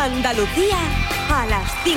Andalucía a las 5.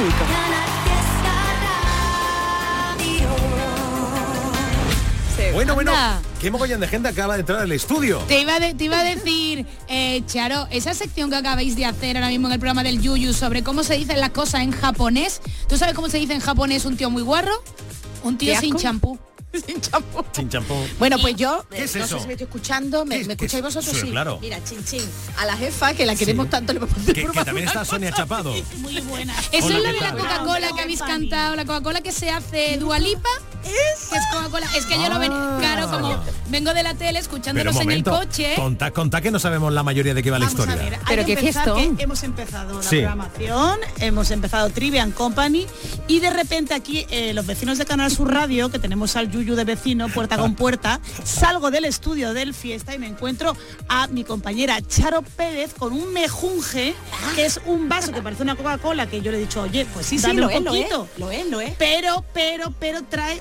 Bueno, qué mogollón de gente acaba de entrar al estudio. Te iba a decir, Charo, esa sección que acabáis de hacer ahora mismo en el programa del Yuyu sobre cómo se dicen las cosas en japonés. ¿Tú sabes cómo se dice en japonés un tío muy guarro? Un tío sin champú. Sin champú. Bueno, pues yo, ¿Qué es no eso? sé si me estoy escuchando, ¿me escucháis vosotros? Sí, claro. Mira, chin chin, a la jefa, que la queremos tanto, le podemos Que también está Sonia Chapado. Muy buena. Eso Hola, es la ¿qué de la tal? Coca-Cola que habéis cantado, la Coca-Cola que se hace Dua Lipa. Es Coca-Cola. Es que yo lo vengo, claro, como vengo de la tele escuchándolos en el coche. Contá que no sabemos la mayoría de qué va la Vamos historia. a ver, Pero qué fiestón. hemos empezado la Sí. programación, hemos empezado Trivian Company y de repente aquí los vecinos de Canal Sur Radio, que tenemos al Yuyu de vecino, puerta con puerta, salgo del estudio del Fiesta y me encuentro a mi compañera Charo Pérez con un mejunje, que es un vaso que parece una Coca-Cola, que yo le he dicho, oye, pues sí, dame lo un es, poquito. lo es. Pero trae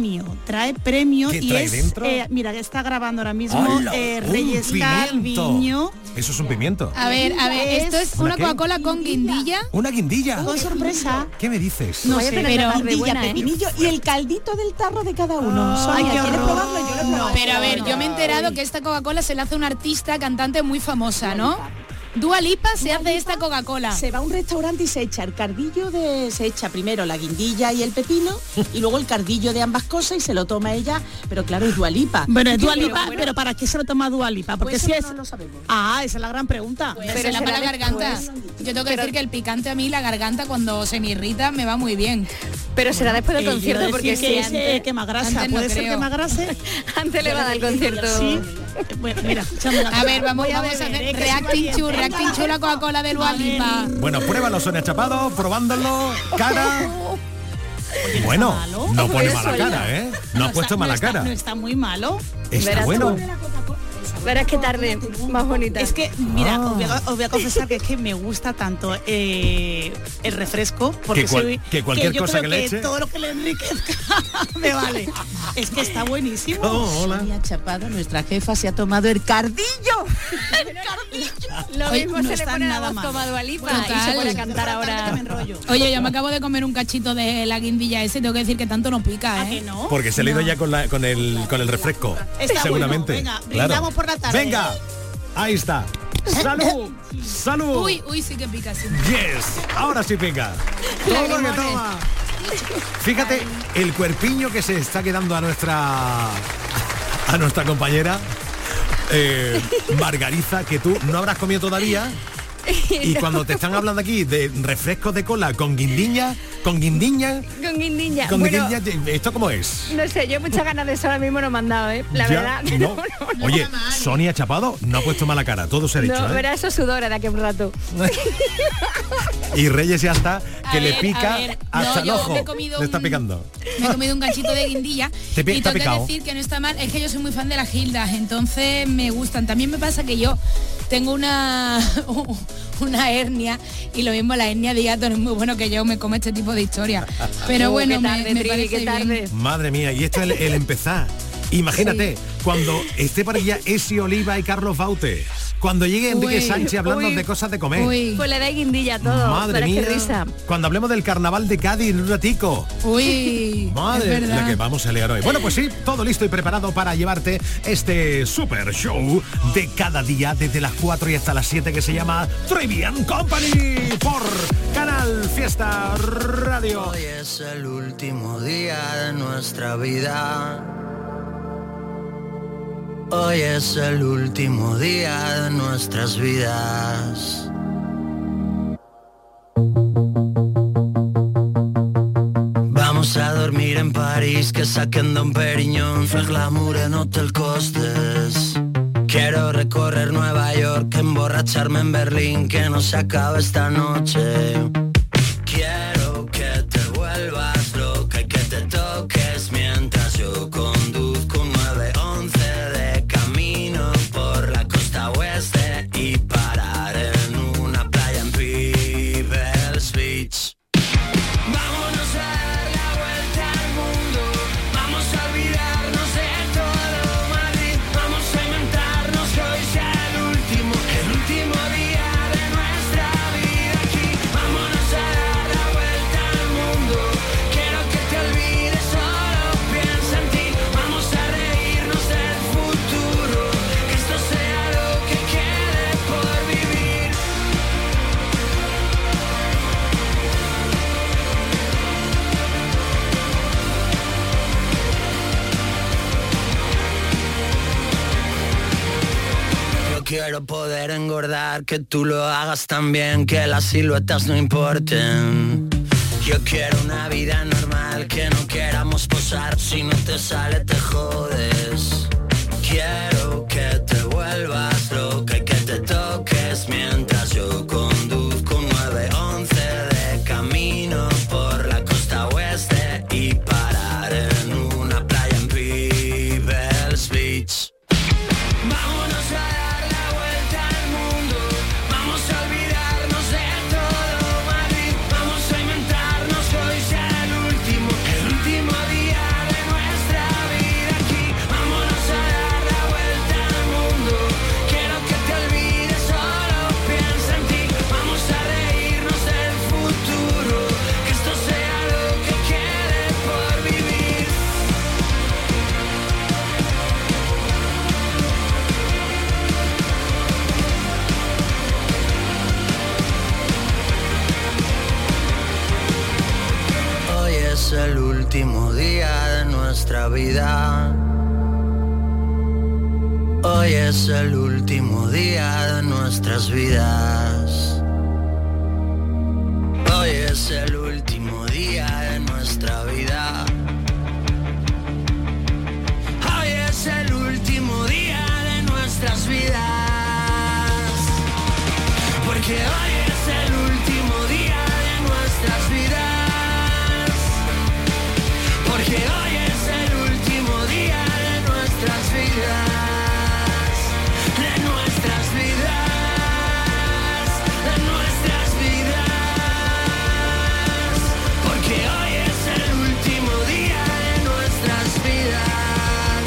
premio ¿Qué y trae es dentro? Mira, que está grabando ahora mismo ¡Hala! Reyes ¡Un pimiento! Calviño. Eso es un pimiento. A ver, esto es ¿Una una qué? Coca-Cola con guindilla. Una guindilla. ¡Oh, sorpresa! ¿Qué me dices? No Vaya sé, tener pero una tarde guindilla, buena, pepinillo y el caldito del tarro de cada uno. Ay, Sonia, qué ¿quieres horror. probarlo? Yo lo he probado. Pero a ver, yo me he enterado que esta Coca-Cola se la hace una artista cantante muy famosa, ¿no? Dua Lipa se hace esta Coca-Cola. Se va a un restaurante y se echa el cardillo se echa primero la guindilla y el pepino y luego el cardillo de ambas cosas y se lo toma ella, pero claro, es Dua Lipa. Bueno, es Dua Pero Lipa, bueno, pero ¿para qué se lo toma Dua Lipa? Porque pues si eso es... no lo sabemos. Ah, esa es la gran pregunta. Pero Pero será será para la garganta. después. Yo tengo que decir que el picante a mí, la garganta, cuando se me irrita, me va muy bien. Pero será después del Yo concierto, iba a porque decir si que es antes, quema grasa, antes no puede ser creo. quema grasa. antes le va a dar el concierto. Sí. Bueno, mira, escúchame una A ver, cosa. vamos Voy a beber, hacer que reacting soy to la Coca-Cola de Dua Lipa. Bueno, pruébalo, Sonia Chapado, probándolo, cara. Bueno, malo. no pone Eso mala ya. cara, ¿eh? No ha puesto mala cara. No está muy malo. Está Verás bueno. Verás qué tarde más bonita. Es que, mira, os voy a confesar que es que me gusta tanto el refresco, porque Que cualquier yo cosa creo que le eche. todo lo que le enriquezca me vale. Es que está buenísimo. Oh, hola. Sonia Chapado, nuestra jefa, se ha tomado el cardillo. Lo Oye, mismo no se le está pone la nada voz mal. como a Dua Lipa Total. y se pone a cantar ahora. Me enrollo. Oye, yo me acabo de comer un cachito de la guindilla ese, tengo que decir que tanto no pica, ¿A que ¿eh? no? Porque se le ha ido ya con el refresco. Está seguramente. bueno. Venga, Claro. brindamos por la tarde. Venga, ahí está. ¡Salud! ¡Salud! Uy, sí que pica, sí. Yes, ahora sí pica. Todo lo que toma. Fíjate el cuerpiño que se está quedando a nuestra compañera Margariza, que tú no habrás comido todavía. Y cuando te están hablando aquí de refrescos de cola con guindiña, Con guindilla. Bueno, ¿esto cómo es? no sé, yo muchas ganas de eso ahora mismo no me han dado, ¿eh? La Ya, verdad. no. Oye, Sonia Chapado no ha puesto mala cara, todo se ha dicho, No, ¿eh? verá eso sudora de aquí a un rato. Y Reyes ya está, que A le ver, pica a ver. hasta No, el yo ojo. me he comido Le está un- picando. Me he comido un ganchito de guindilla Te y está tengo picado. que decir que no está mal. Es que yo soy muy fan de las gildas, entonces me gustan. También me pasa que yo tengo una hernia y lo mismo la hernia de hiato no es muy bueno que yo me come este tipo de historias. Pero bueno, qué tarde, me Trivi, parece qué tarde. bien. Madre mía, y esto es el empezar. Imagínate, cuando esté por allá Esi Oliva y Carlos Baute, cuando llegue Enrique Uy, Sánchez hablando uy, de cosas de comer. Uy, Pues le da guindilla a todo. Madre verás mía, qué risa. cuando hablemos del carnaval de Cádiz en un ratico. uy, Madre es la verdad. que vamos a liar hoy. Bueno, pues sí, todo listo y preparado para llevarte este super show de cada día desde las 4 y hasta las 7 que se llama Trivian Company por Canal Fiesta Radio. Hoy es el último día de nuestra vida. Hoy es el último día de nuestras vidas. Vamos a dormir en París, que saquen Don Periñón, fer glamour en Hotel Costes. Quiero recorrer Nueva York, emborracharme en Berlín, que no se acabe esta noche. Quiero que te vuelvas loca y que te toques mientras yo conduzco un 911 de camino por la costa oeste y parar en una playa en People's Beach. Vámonos a dar la vuelta al mundo, vamos a olvidarnos de todo Madrid, vamos a inventarnos que hoy sea el último día de nuestra vida aquí. engordar, que tú lo hagas también, que las siluetas no importen. Yo quiero una vida normal, que no queramos posar, si no te sale te jodes. Quiero que te vuelvas loca y que te toques mientras yo conduzco un 911 de camino por la costa oeste y parar en una playa en People's Beach. Vámonos a dar la vuelta al mundo, vamos a olvidarnos de todo Madrid, vamos a inventarnos que hoy sea el último día de nuestra vida aquí. Vámonos a dar la vuelta al mundo, quiero que te olvides, solo piensa en ti. Vamos a reírnos del futuro, que esto sea lo que quede por vivir. Hoy es el último día de nuestra vida. Hoy es el último día de nuestras vidas. Hoy es el último día de nuestra vida. Hoy es el último día de nuestras vidas. Porque hoy es el último día de nuestras vidas. Porque hoy es el último día de nuestras vidas. De nuestras vidas. De nuestras vidas. Porque hoy es el último día de nuestras vidas.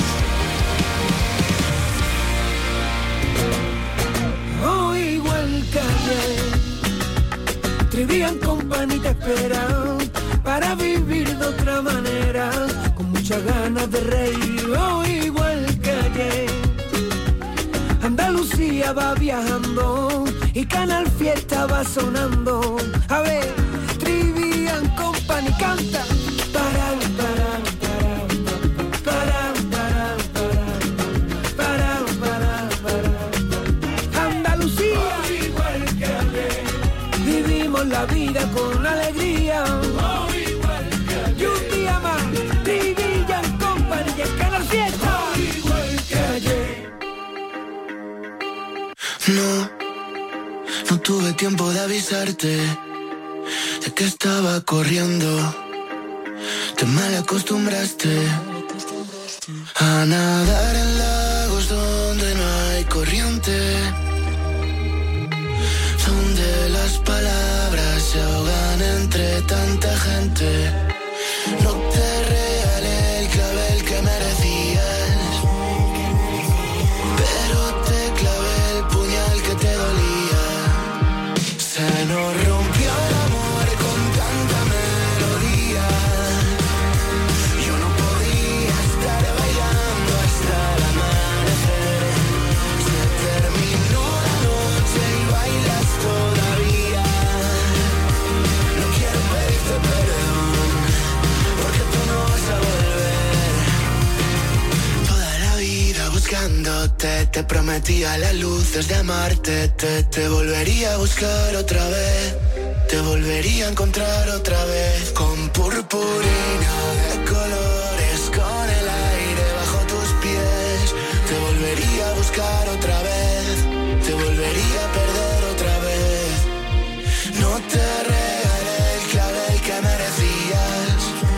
Hoy igual que ayer, Trivian Company te espera para vivir de otra manera, con muchas ganas de reír. Hoy igual que ayer, Andalucía va viajando y Canal Fiesta va sonando. A ver, Trivian Company canta. Para, Andalucía, igual que ayer, vivimos la vida con alegría. Igual que ayer, y un día más, Trivian Company y el Canal Fiesta. Igual que ayer. No tuve tiempo de avisarte de que estaba corriendo. Te mal acostumbraste a nadar en lagos donde no hay corriente, donde las palabras se ahogan entre tanta gente. No te regalé el clavel que merecías, pero te clavé el puñal que te dolía. Se nos rompió el amor con tanta melodía. Yo no podía estar bailando hasta el amanecer. Se terminó la noche y bailas todavía. No quiero pedirte perdón, porque tú no vas a volver. Toda la vida buscándote, te prometía las luces de amarte. Te volvería a buscar otra vez, te volvería a encontrar otra vez. Con purpurina de colores, con el aire bajo tus pies. Te volvería a buscar otra vez, te volvería a perder otra vez. No te regalé el clavel que merecías,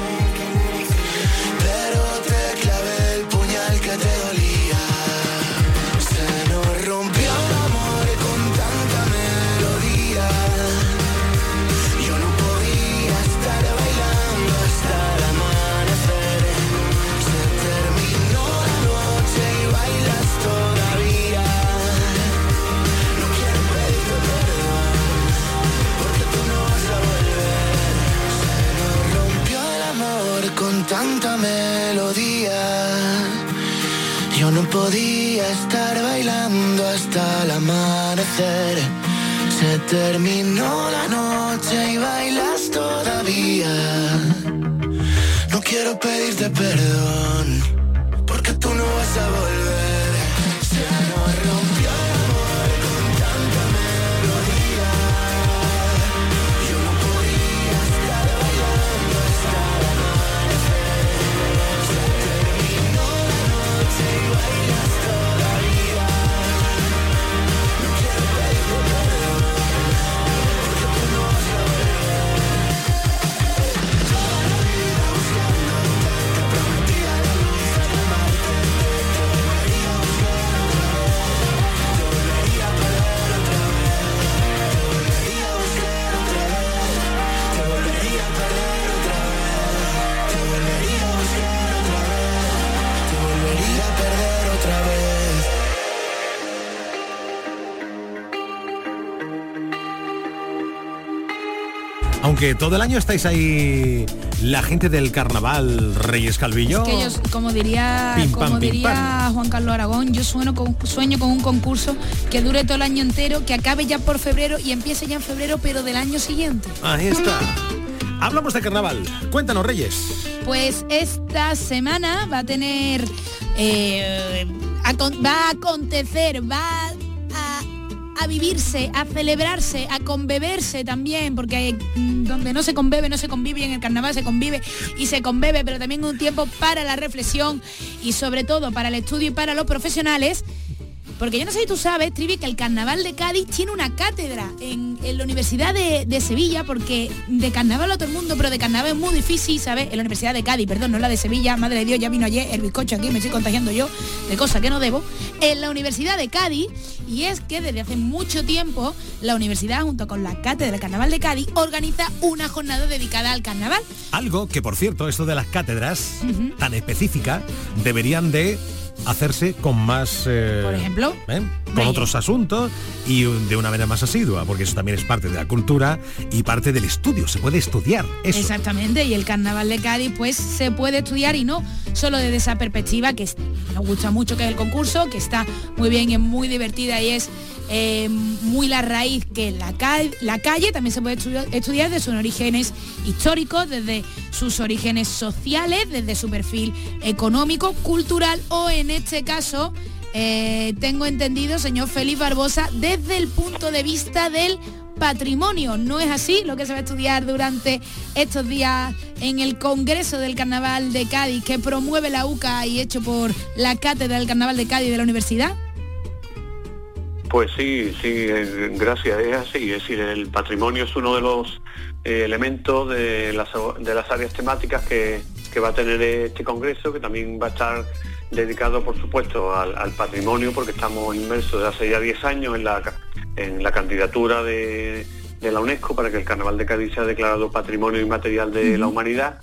pero te clavé el puñal que te dolía. Se nos rompió el amor con tanta melodía. Yo no podía estar bailando hasta el amanecer. Se terminó la noche y bailas todavía. No quiero pedirte perdón, porque tú no vas a volver. Se nos rompió el amor con tanta melodía. Yo no podía estar bailando hasta el amanecer. Se terminó la noche y bailas todavía. No quiero pedirte perdón, porque tú no vas a volver. Se nos rompió el amor con tanta Aunque todo el año estáis ahí, la gente del carnaval, Reyes Calvillo. Es que yo, como diría Juan Carlos Aragón, yo sueño con un concurso que dure todo el año entero, que acabe ya por febrero y empiece ya en febrero, pero del año siguiente. Ahí está. Hablamos de carnaval. Cuéntanos, Reyes. Pues esta semana va a tener, va a acontecer, va a vivirse, a celebrarse, a conbeberse también, porque donde no se conbebe, no se convive, y en el carnaval se convive y se conbebe, pero también un tiempo para la reflexión y sobre todo para el estudio y para los profesionales. Porque yo no sé si tú sabes, Trivi, que el Carnaval de Cádiz tiene una cátedra en la Universidad de Sevilla, porque de carnaval a todo el mundo, pero de carnaval es muy difícil, ¿sabes? En la Universidad de Cádiz, perdón, no la de Sevilla, madre de Dios, ya vino ayer el bizcocho aquí, me estoy contagiando yo de cosas que no debo. En la Universidad de Cádiz, y es que desde hace mucho tiempo la universidad, junto con la cátedra del Carnaval de Cádiz, organiza una jornada dedicada al carnaval. Algo que, por cierto, esto de las cátedras tan específicas deberían de hacerse con más, por ejemplo, con otros asuntos y de una manera más asidua, porque eso también es parte de la cultura y parte del estudio, se puede estudiar eso. Exactamente, y el Carnaval de Cádiz pues se puede estudiar, y no solo desde esa perspectiva que nos gusta mucho, que es el concurso, que está muy bien y es muy divertida y es muy la raíz que la calle también se puede estudiar desde sus orígenes históricos, desde sus orígenes sociales, desde su perfil económico, cultural o, en este caso, tengo entendido, señor Félix Barbosa, desde el punto de vista del patrimonio. ¿No es así lo que se va a estudiar durante estos días en el Congreso del Carnaval de Cádiz, que promueve la UCA y hecho por la Cátedra del Carnaval de Cádiz de la Universidad? Pues sí, gracias, es así. Es decir, el patrimonio es uno de los elementos de las áreas temáticas que va a tener este congreso, que también va a estar dedicado, por supuesto, al patrimonio, porque estamos inmersos desde hace ya 10 años en la candidatura de la UNESCO para que el Carnaval de Cádiz sea declarado Patrimonio Inmaterial de la Humanidad.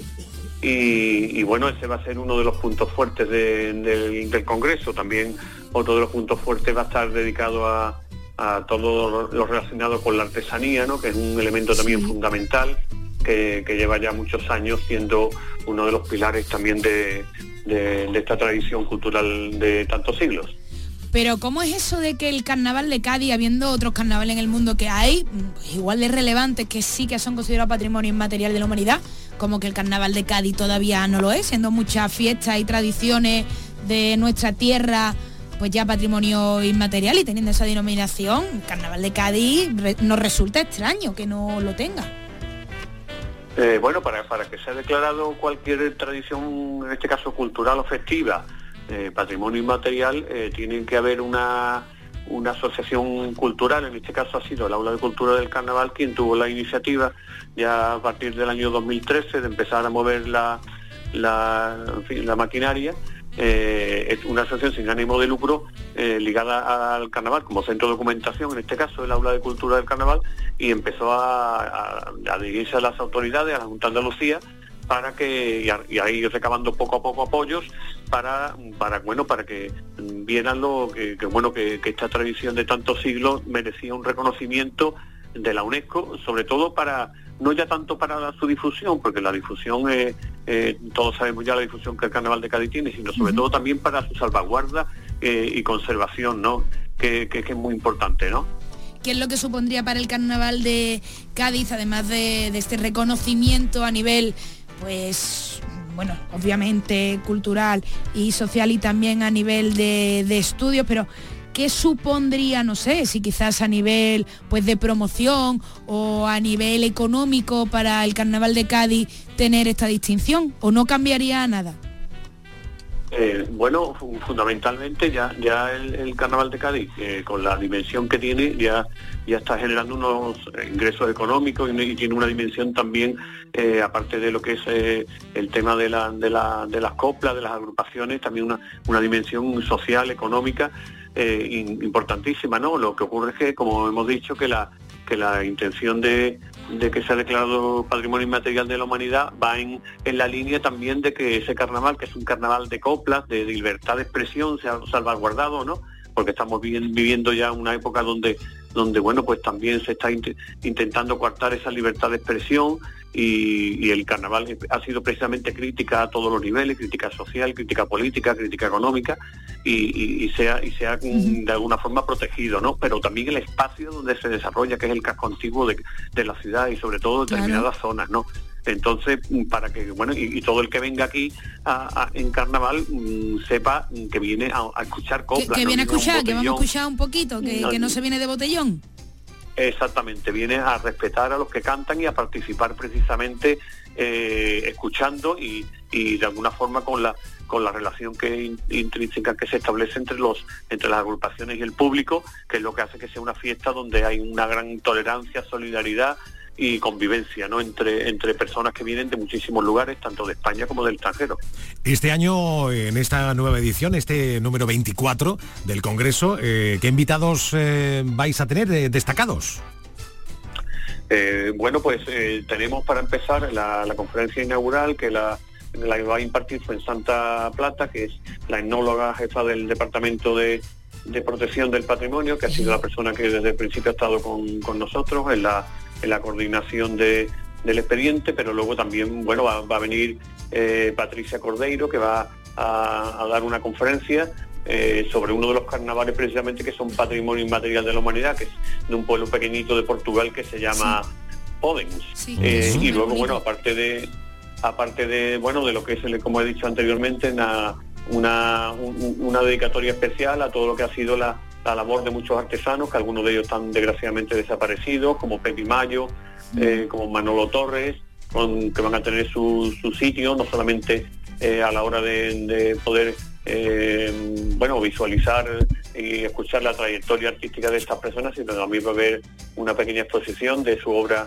Y bueno, ese va a ser uno de los puntos fuertes del Congreso. También otro de los puntos fuertes va a estar dedicado a todo lo relacionado con la artesanía, ¿no? Que es un elemento también fundamental, que lleva ya muchos años siendo uno de los pilares también de esta tradición cultural de tantos siglos. Pero ¿cómo es eso de que el Carnaval de Cádiz, habiendo otros carnavales en el mundo que hay, igual de relevantes, que sí que son considerados patrimonio inmaterial de la humanidad, como que el Carnaval de Cádiz todavía no lo es, siendo muchas fiestas y tradiciones de nuestra tierra pues ya patrimonio inmaterial y teniendo esa denominación? El Carnaval de Cádiz nos resulta extraño que no lo tenga. Bueno, para que sea declarado cualquier tradición, en este caso cultural o festiva, patrimonio inmaterial, tiene que haber una asociación cultural. En este caso ha sido el Aula de Cultura del Carnaval quien tuvo la iniciativa ya a partir del año 2013 de empezar a mover la maquinaria. Es una asociación sin ánimo de lucro ligada al carnaval como centro de documentación, en este caso el Aula de Cultura del Carnaval, y empezó a dirigirse a las autoridades, a la Junta de Andalucía, para que y ahí recabando poco a poco apoyos para que vieran que esta tradición de tantos siglos merecía un reconocimiento de la UNESCO, sobre todo no ya tanto para su difusión, porque la difusión todos sabemos ya la difusión que el Carnaval de Cádiz tiene, sino sobre todo también para su salvaguarda y conservación, ¿no? Que es muy importante, ¿no? ¿Qué es lo que supondría para el Carnaval de Cádiz, además de este reconocimiento a nivel, pues, bueno, obviamente cultural y social, y también a nivel de estudios, pero qué supondría, no sé, si quizás a nivel pues de promoción o a nivel económico para el Carnaval de Cádiz tener esta distinción, o no cambiaría nada? Bueno, fundamentalmente ya el Carnaval de Cádiz, con la dimensión que tiene, ya está generando unos ingresos económicos y tiene una dimensión también, aparte de lo que es el tema de las coplas, de las agrupaciones, también una dimensión social, económica, importantísima, ¿no? Lo que ocurre es que, como hemos dicho, que la intención de que se ha declarado Patrimonio Inmaterial de la Humanidad va en la línea también de que ese carnaval, que es un carnaval de coplas, de libertad de expresión, se ha salvaguardado, ¿no? Porque estamos viviendo ya una época donde donde bueno, pues también se está intentando coartar esa libertad de expresión, y el carnaval ha sido precisamente crítica a todos los niveles, crítica social, crítica política, crítica económica, y se ha de alguna forma protegido, ¿no? Pero también el espacio donde se desarrolla, que es el casco antiguo de la ciudad, y sobre todo determinadas zonas, ¿no? Entonces, para que, bueno, y todo el que venga aquí en carnaval sepa que viene a escuchar coplas. Que viene a escuchar, que vamos a escuchar un poquito, que no se viene de botellón. Exactamente, viene a respetar a los que cantan y a participar precisamente escuchando y de alguna forma con la relación intrínseca que se establece entre las agrupaciones y el público, que es lo que hace que sea una fiesta donde hay una gran tolerancia, solidaridad y convivencia, ¿no? entre personas que vienen de muchísimos lugares, tanto de España como del extranjero. Este año, en esta nueva edición, este número 24 del Congreso, ¿qué invitados vais a tener destacados? Bueno, pues tenemos para empezar la conferencia inaugural, que la va a impartir Fuensanta Plata, que es la etnóloga jefa del Departamento de Protección del Patrimonio, que ha sido la persona que desde el principio ha estado con nosotros en la coordinación del expediente, pero luego también, bueno, va a venir Patricia Cordeiro, que va a dar una conferencia sobre uno de los carnavales precisamente que son patrimonio inmaterial de la humanidad, que es de un pueblo pequeñito de Portugal que se llama Podens. Sí. Y luego, bueno, aparte de bueno, de lo que es, como he dicho anteriormente, una dedicatoria especial a todo lo que ha sido la labor de muchos artesanos, que algunos de ellos están desgraciadamente desaparecidos, como Pepi Mayo, como Manolo Torres, que van a tener su sitio, no solamente a la hora de poder bueno, visualizar y escuchar la trayectoria artística de estas personas, sino también va a haber una pequeña exposición de su obra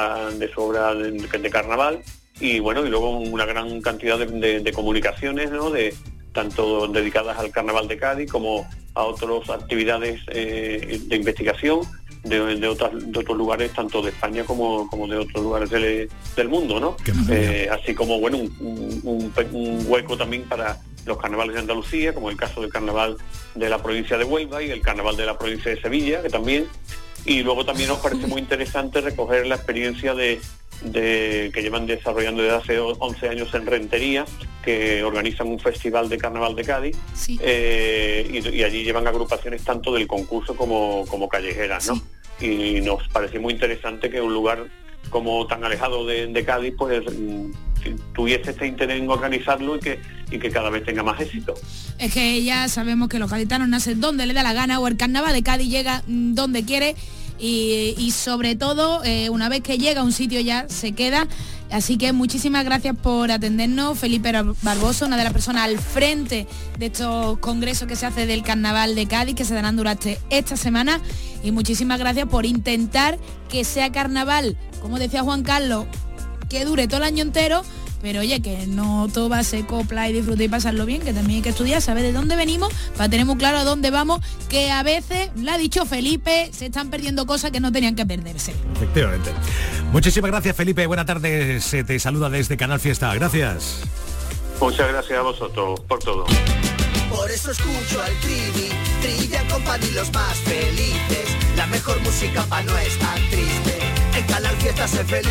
de carnaval, y bueno, y luego una gran cantidad de comunicaciones, ¿no? Tanto dedicadas al Carnaval de Cádiz como a otras actividades de investigación de otros lugares, tanto de España como de otros lugares del mundo, ¿no? Así como, bueno, un hueco también para los carnavales de Andalucía, como el caso del carnaval de la provincia de Huelva y el carnaval de la provincia de Sevilla, que también. Y luego también nos parece muy interesante recoger la experiencia que llevan desarrollando desde hace 11 años en Rentería, que organizan un festival de carnaval de Cádiz, sí. Y allí llevan agrupaciones tanto del concurso como callejeras, ¿no? Sí. Y nos pareció muy interesante que un lugar como tan alejado de Cádiz, pues tuviese este interés en organizarlo y que cada vez tenga más éxito. Es que ya sabemos que los gaditanos nacen donde le da la gana, o el carnaval de Cádiz llega donde quiere, y sobre todo una vez que llega a un sitio ya se queda. Así que muchísimas gracias por atendernos, Felipe Barbosa, una de las personas al frente de estos congresos que se hace del Carnaval de Cádiz, que se darán durante esta semana, y muchísimas gracias por intentar que sea carnaval, como decía Juan Carlos, que dure todo el año entero, pero oye, que no todo va a ser copla y disfrutar y pasarlo bien, que también hay que estudiar, saber de dónde venimos, para tener muy claro a dónde vamos, que a veces, lo ha dicho Felipe, se están perdiendo cosas que no tenían que perderse. Efectivamente. Muchísimas gracias, Felipe. Buena tarde, se te saluda desde Canal Fiesta. Gracias. Muchas gracias a vosotros por todo. Por eso escucho al Trivian Company, los más felices. La mejor música para no estar triste. En Canal Fiesta sé feliz.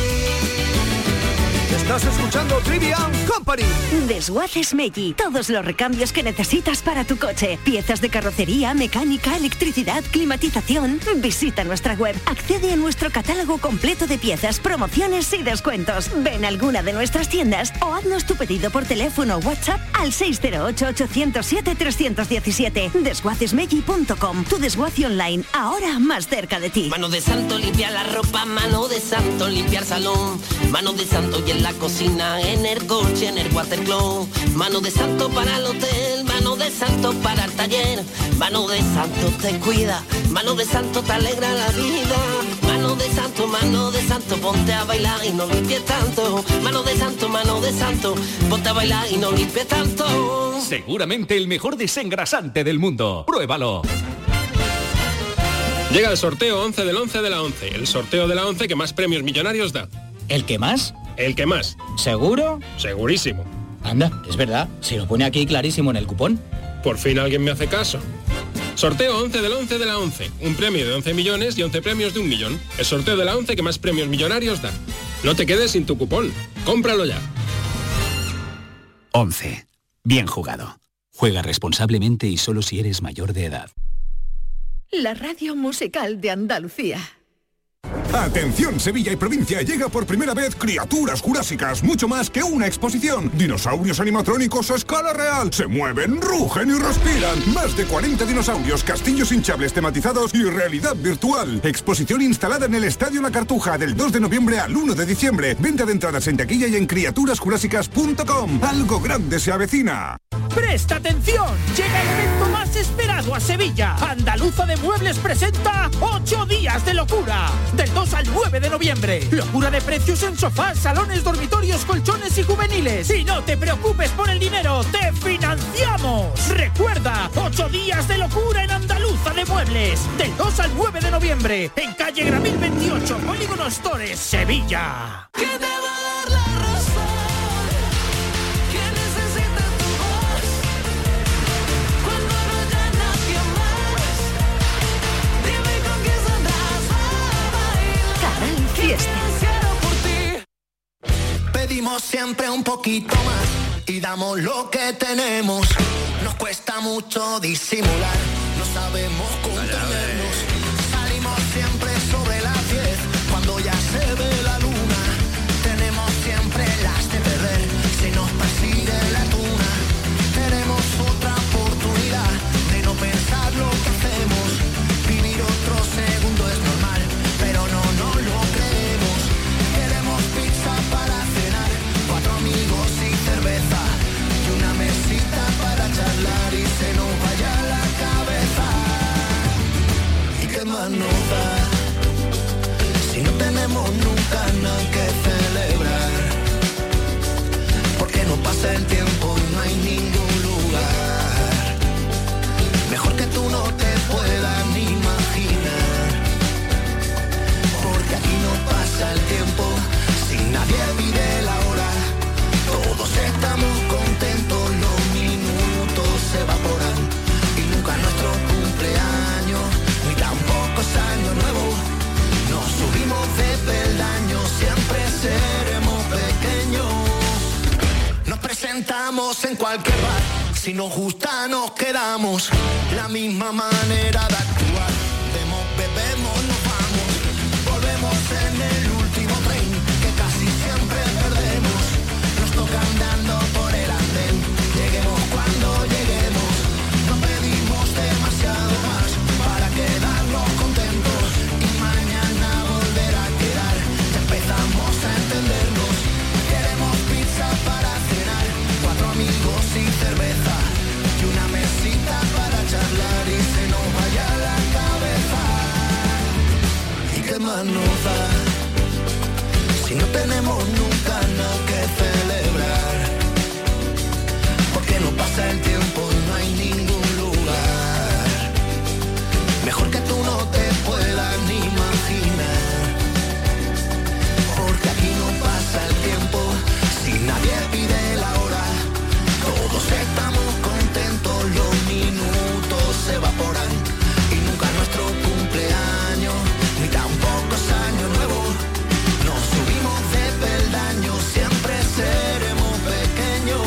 Estás escuchando Trivian Company. Desguaces Meggi. Todos los recambios que necesitas para tu coche. Piezas de carrocería, mecánica, electricidad, climatización. Visita nuestra web. Accede a nuestro catálogo completo de piezas, promociones y descuentos. Ven a alguna de nuestras tiendas o haznos tu pedido por teléfono o WhatsApp al 608-807-317. Desguacesmeggi.com. Tu desguace online, ahora más cerca de ti. Mano de santo limpia la ropa, mano de santo limpiar salón, mano de santo y en la cocina, en el coche, en el watercloak, mano de santo para el hotel, mano de santo para el taller, mano de santo te cuida, mano de santo te alegra la vida, mano de santo, ponte a bailar y no limpies tanto, mano de santo, ponte a bailar y no limpies tanto. Seguramente el mejor desengrasante del mundo. Pruébalo. Llega el sorteo 11 del 11 de la 11, el sorteo de la 11 que más premios millonarios da. ¿El que más? El que más. ¿Seguro? Segurísimo. Anda, es verdad, se lo pone aquí clarísimo en el cupón. Por fin alguien me hace caso. Sorteo 11 del 11 de la 11. Un premio de 11 millones y 11 premios de 1 millón. El sorteo de la 11 que más premios millonarios da. No te quedes sin tu cupón. Cómpralo ya. 11. Bien jugado. Juega responsablemente y solo si eres mayor de edad. La radio musical de Andalucía. Atención, Sevilla y provincia, llega por primera vez Criaturas Jurásicas, mucho más que una exposición. Dinosaurios animatrónicos a escala real, se mueven, rugen y respiran. Más de 40 dinosaurios, castillos hinchables tematizados y realidad virtual. Exposición instalada en el Estadio La Cartuja del 2 de noviembre al 1 de diciembre. Venta de entradas en taquilla y en criaturasjurásicas.com. Algo grande se avecina. ¡Presta atención! Llega el evento más esperado a Sevilla. Andaluza de Muebles presenta 8 días de locura. Del 2 al 9 de noviembre. Locura de precios en sofás, salones, dormitorios, colchones y juveniles. Y no te preocupes por el dinero, te financiamos. Recuerda, 8 días de locura en Andaluza de Muebles. Del 2 al 9 de noviembre. En calle Gramil 28, Polígono Stores, Sevilla. Pedimos siempre un poquito más y damos lo que tenemos. Nos cuesta mucho disimular, no sabemos contenernos. Salimos siempre sobre las 10 cuando ya se ve la luna. Tenemos siempre las de perder si nos persigue la tuna. Tenemos otra oportunidad de no pensar lo que hacemos. Vivir otro segundo es normal, pero no lo creemos. Queremos pizza para cenar, 4 amigos y cerveza, y una mesita para charlar y se nos vaya la cabeza. ¿Y qué más nos da? Si no tenemos nunca nada que celebrar, porque no pasa el tiempo y no hay ningún lugar mejor que tú no te puedas ni imaginar. Porque aquí no pasa el tiempo, si nadie pide la hora. Todos estamos contentos, los minutos se evaporan. Y nunca nuestro cumpleaños, ni tampoco es año nuevo. Nos subimos de peldaños, siempre seremos pequeños. Nos presentamos en cualquier bar, si nos gusta nos quedamos. La misma manera de actuar, vemos, bebemos, nos vamos. Volvemos en el último tren, que casi siempre perdemos. Nos toca andando por el andén, lleguemos cuando lleguemos. No pedimos demasiado más para quedarnos contentos. Y mañana volver a quedar, ya empezamos a entendernos. Queremos pizza para cenar, 4 amigos y cerveza, y una mesita para charlar y se nos vaya la cabeza. ¿Y qué más nos da? Si no tenemos nunca nada que celebrar, porque no pasa el tiempo y no hay ningún lugar mejor que tú no te puedas ni imaginar. Porque aquí no pasa el tiempo, si nadie pide la hora. Todos estamos contentos, los minutos se evaporan. Y nunca nuestro cumpleaños, ni tampoco es año nuevo. Nos subimos de peldaños, siempre seremos pequeños.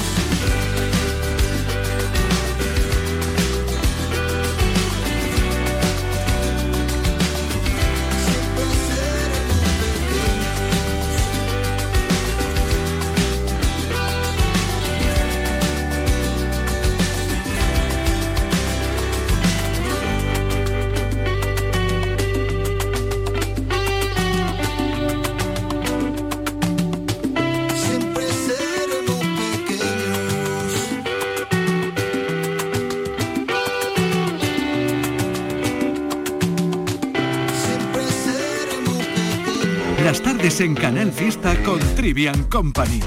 Las tardes en Canal Fiesta con Trivian Company.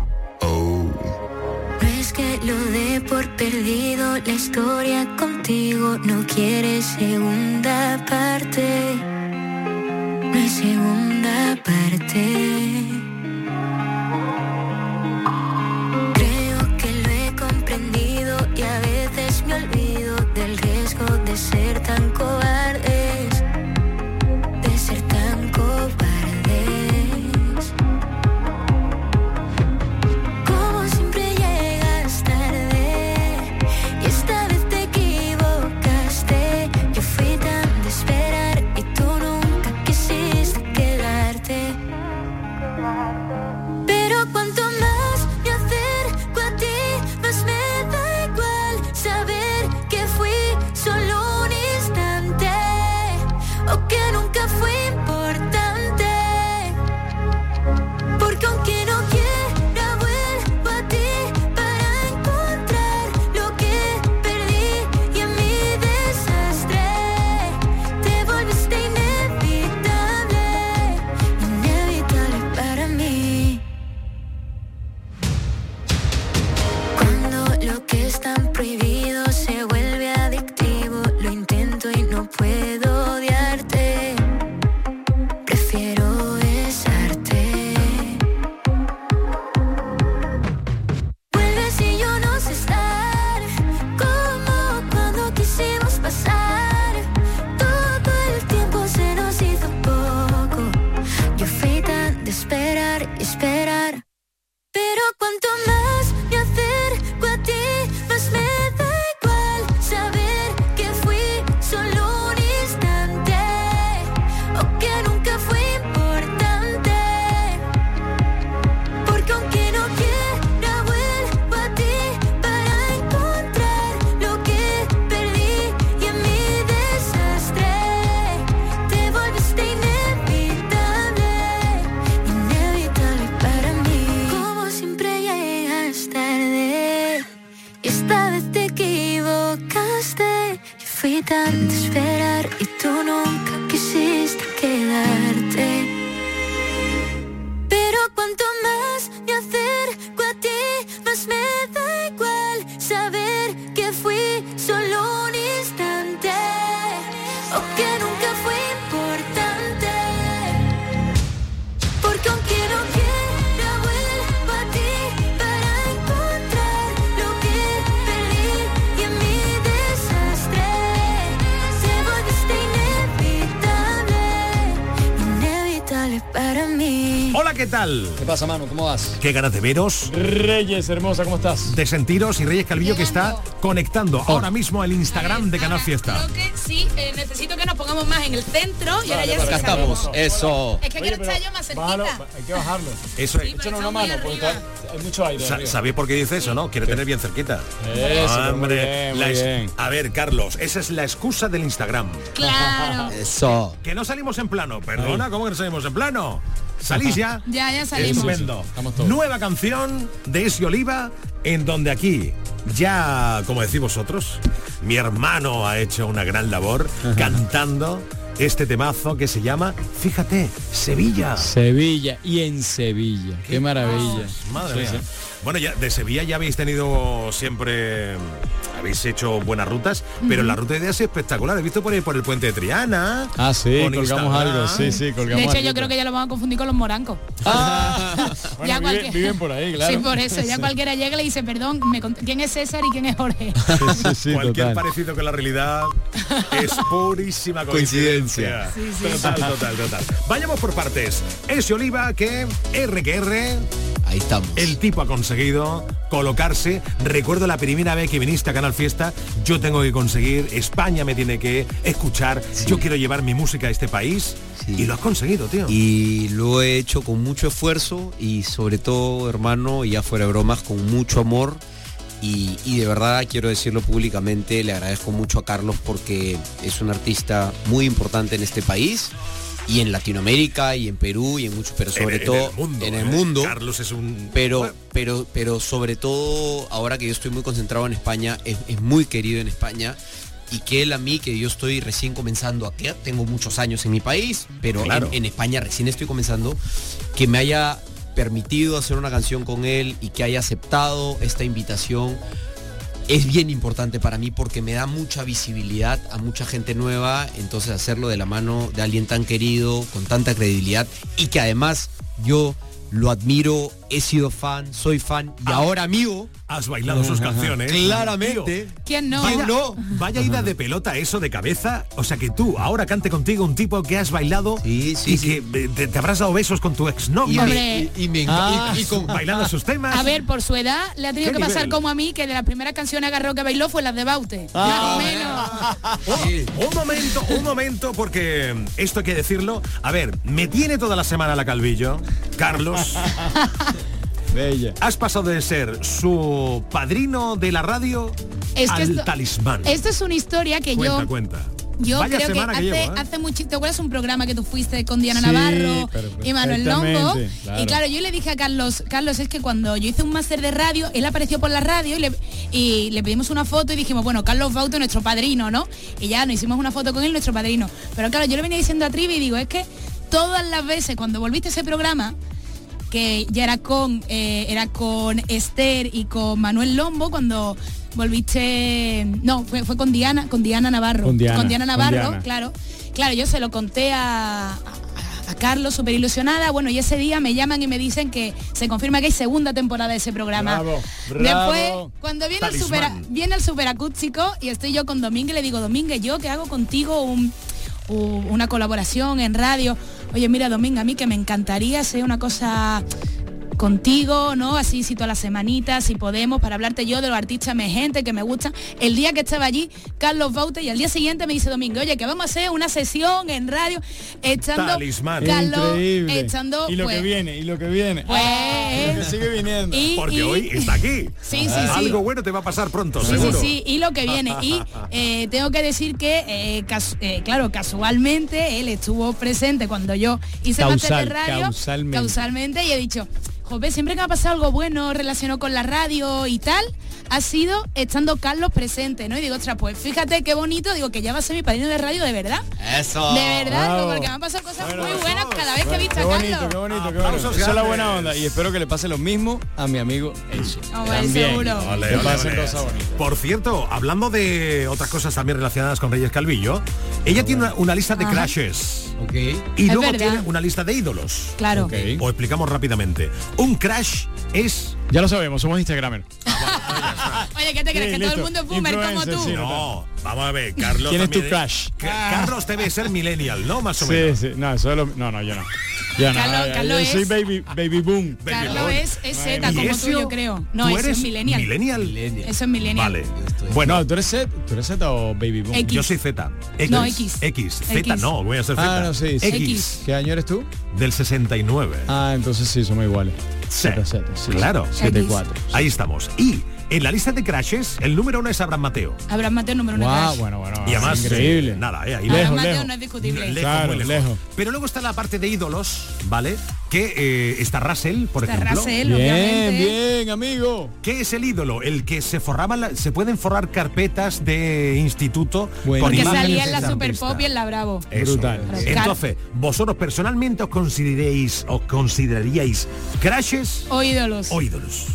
No es que lo dé por perdido, la historia contigo no quiere segunda parte. No hay segunda parte. Creo que lo he comprendido y a veces me olvido del riesgo nunca fue importante. Porque aunque no quiera vuelvo a ti para encontrar lo que perdí y en mi desastre te volviste inevitable, inevitable para mí. Cuando lo que es tan prohibido se vuelve adictivo, lo intento y no puedo odiarte. Prefiero besarte. Vuelves y yo no sé estar como cuando quisimos pasar. Todo el tiempo se nos hizo poco. Yo fui tan de esperar y esperar. Pero cuanto más me acerco a ti, más me da igual saber que fui solo un instante, o que nunca fue importante. Porque aunque no quiera vuelvo a ti para encontrar lo que perdí y en mi desastre te volviste inevitable, inevitable para mí. Como siempre llegas tarde y esta vez te equivocaste. Yo fui tan de esperar y tú nunca quisiste quedarte. Pero cuanto más me acerco a ti, más me da igual saber que fui solo un instante, o que nunca fue importante. Porque aunque no quiera vuelvo a ti para encontrar lo que perdí y en mi desastre te volviste inevitable, inevitable para mí. Hola, ¿qué tal? ¿Qué pasa, Manu? ¿Cómo vas? Qué ganas de veros, Reyes, hermosa, ¿cómo estás? de sentiros, y Reyes Calvillo, que está conectando ahora mismo el Instagram de Canal Fiesta. Creo que sí, necesito que nos pongamos más en el centro y ahora ya Acá estamos, eso. Es que quiero estar yo más cerquita. Hay que bajarlo. Eso es. Échanos una mano, porque hay mucho aire. arriba. ¿Sabéis por qué dice eso, no? Quiere tener bien cerquita. Eso, Hombre, muy bien. A ver, Carlos, esa es la excusa del Instagram. Claro. Eso. Que no salimos en plano. Perdona, ¿cómo que no salimos en plano? ¿Salís ya? Ya salimos. Estupendo. Estamos todos. Nueva canción de Esi Oliva, en donde aquí, ya, como decís vosotros, mi hermano ha hecho una gran labor cantando este temazo que se llama, fíjate, Sevilla. Sevilla y en Sevilla. Qué maravilla. Madre Sí, mía. sí. Bueno, ya de Sevilla ya habéis tenido siempre, habéis hecho buenas rutas, pero la ruta de ideas es espectacular. He visto por ahí por el puente de Triana. Ah, sí, con colgamos Instagram. algo. Sí, sí, colgamos De hecho, algo. yo creo que ya lo vamos a confundir con los morancos. Bueno, viven por ahí, claro. Sí, por eso. Ya cualquiera llega y le dice, perdón, ¿quién es César y quién es Jorge? Sí, Cualquier total. parecido con la realidad es purísima coincidencia. Total. Vayamos por partes. Esi Oliva, que R. Ahí estamos. El tipo ha conseguido colocarse. Recuerdo la primera vez que viniste a Canal Fiesta, yo tengo que conseguir, España me tiene que escuchar, yo quiero llevar mi música a este país. Y lo has conseguido, tío. Y lo he hecho con mucho esfuerzo y sobre todo, hermano, y ya fuera de bromas, con mucho amor. Y de verdad quiero decirlo públicamente, le agradezco mucho a Carlos porque es un artista muy importante en este país y en Latinoamérica y en Perú y en muchos, pero sobre todo en el mundo. Carlos es un... Pero sobre todo ahora que yo estoy muy concentrado en España, es muy querido en España. Y que él a mí, que yo estoy recién comenzando aquí, tengo muchos años en mi país, pero Claro. en España recién estoy comenzando, que me haya permitido hacer una canción con él y que haya aceptado esta invitación, es bien importante para mí porque me da mucha visibilidad a mucha gente nueva. Entonces hacerlo de la mano de alguien tan querido, con tanta credibilidad y que además yo lo admiro, he sido fan, soy fan y ahora amigo. Has bailado sus canciones. Claramente. ¿Quién no? Vaya ida de pelota eso de cabeza. O sea que tú ahora cante contigo un tipo que has bailado y que te habrás dado besos con tu exnovio. Hombre. Y con bailando sus temas. A ver, por su edad le ha tenido ¿Qué que pasar nivel? como a mí, que de las primeras canciones agarró que bailó fue las de Baute. Más o menos. Un momento, porque esto hay que decirlo. A ver, me tiene toda la semana la Calvillo, Carlos. Bella. Has pasado de ser su padrino de la radio Es que al esto- talismán. Esto es una historia que Cuenta, yo... cuenta. Yo Vaya creo que semana que llevo, hace mucho, ¿te acuerdas un programa que tú fuiste con Diana Sí, Navarro pero y Manuel Longo? claro. Y claro, yo le dije a Carlos, es que cuando yo hice un máster de radio, él apareció por la radio y le pedimos una foto y dijimos, bueno, Carlos Baute, nuestro padrino, ¿no? Y ya nos hicimos una foto con él, nuestro padrino. Pero claro, yo le venía diciendo a Trivi y digo, es que todas las veces cuando volviste a ese programa, que ya era con Esther y con Manuel Lombo, cuando volviste, no, fue con Diana Navarro. Con Diana Navarro, claro, yo se lo conté a Carlos, súper ilusionada. Bueno, y ese día me llaman y me dicen que se confirma que hay segunda temporada de ese programa. Bravo. Después, cuando viene el superacústico y estoy yo con Domínguez, le digo, Domínguez, yo que hago contigo una colaboración en radio. Oye, mira, Domínguez, a mí que me encantaría hacer una cosa contigo, ¿no? Así, si todas las semanitas, si podemos, para hablarte yo de los artistas emergentes que me gustan. El día que estaba allí, Carlos Baute, y al día siguiente me dice Domingo, oye, que vamos a hacer una sesión en radio, echando Talismán. Carlos, Increíble. echando, y lo pues, que viene, y lo que viene. pues, lo que sigue viniendo. Porque hoy está aquí. Sí. Algo bueno te va a pasar pronto, Sí, seguro. sí, y lo que viene. Y tengo que decir que, claro, casualmente él estuvo presente cuando yo hice máster de radio. Causalmente, y he dicho, joder, siempre que me ha pasado algo bueno relacionado con la radio y tal, ha sido estando Carlos presente, ¿no? Y digo, ostras, pues fíjate qué bonito, digo que ya va a ser mi padrino de radio de verdad. Eso. De verdad, Bravo. porque me han pasado cosas muy buenas cada vez que he visto Qué a bonito, Carlos. qué bonito, qué Aplausos bonito. Esa es la grandes. buena onda. Y espero que le pase lo mismo a mi amigo Enzo. Hombre, También. seguro. Ole, Que ole, pasen ole. cosas bonitas. Por cierto, hablando de otras cosas también relacionadas con Reyes Calvillo, ella tiene una lista de Ajá. crashes Ok. y luego verdad. tiene una lista de ídolos. Claro. Ok. Os explicamos rápidamente. Un crash es... Ya lo sabemos, somos Instagramers. Oye, ¿qué te crees? Sí, que todo el listo. mundo es boomer como Influencer, tú. sí. No, vamos a ver, Carlos. ¿Quién es tu también crush? Carlos debe ser millennial, ¿no? Más o Sí, menos. sí. No, eso es lo... No, yo no. Yo no. Carlos yo soy es- baby boom. Carlos es Z ¿Y como eso? tú, yo creo. No, ¿Tú eso eres es millennial. millennial? Eso es millennial. Vale. Bueno, ¿tú eres Z o baby boom? X. Yo soy Z. No, X. Z X. no, voy a ser Z. Ah, no, sí. X. ¿Qué año eres tú? Del 69. Ah, entonces sí, somos iguales. Sí. Z, sí. Claro. 74. Ahí estamos. Y en la lista de crashes, el número 1 es Abraham Mateo. Abraham Mateo número 1 Wow, crash. bueno. Y además, increíble. nada, ahí Abraham lejos, Mateo lejos. no es discutible. lejos, Claro, muy lejos. lejos. Pero luego está la parte de ídolos, ¿vale? Que está Russell, por Está ejemplo. Russell, Bien, obviamente. bien, amigo. ¿Qué es el ídolo? El que se forraba, se pueden forrar carpetas de instituto Bueno. con Porque imágenes salía en de la ese Super artista. Pop y en la Bravo. Eso. Brutal. Entonces, vosotros personalmente os consideraríais crashes O ídolos. o ídolos.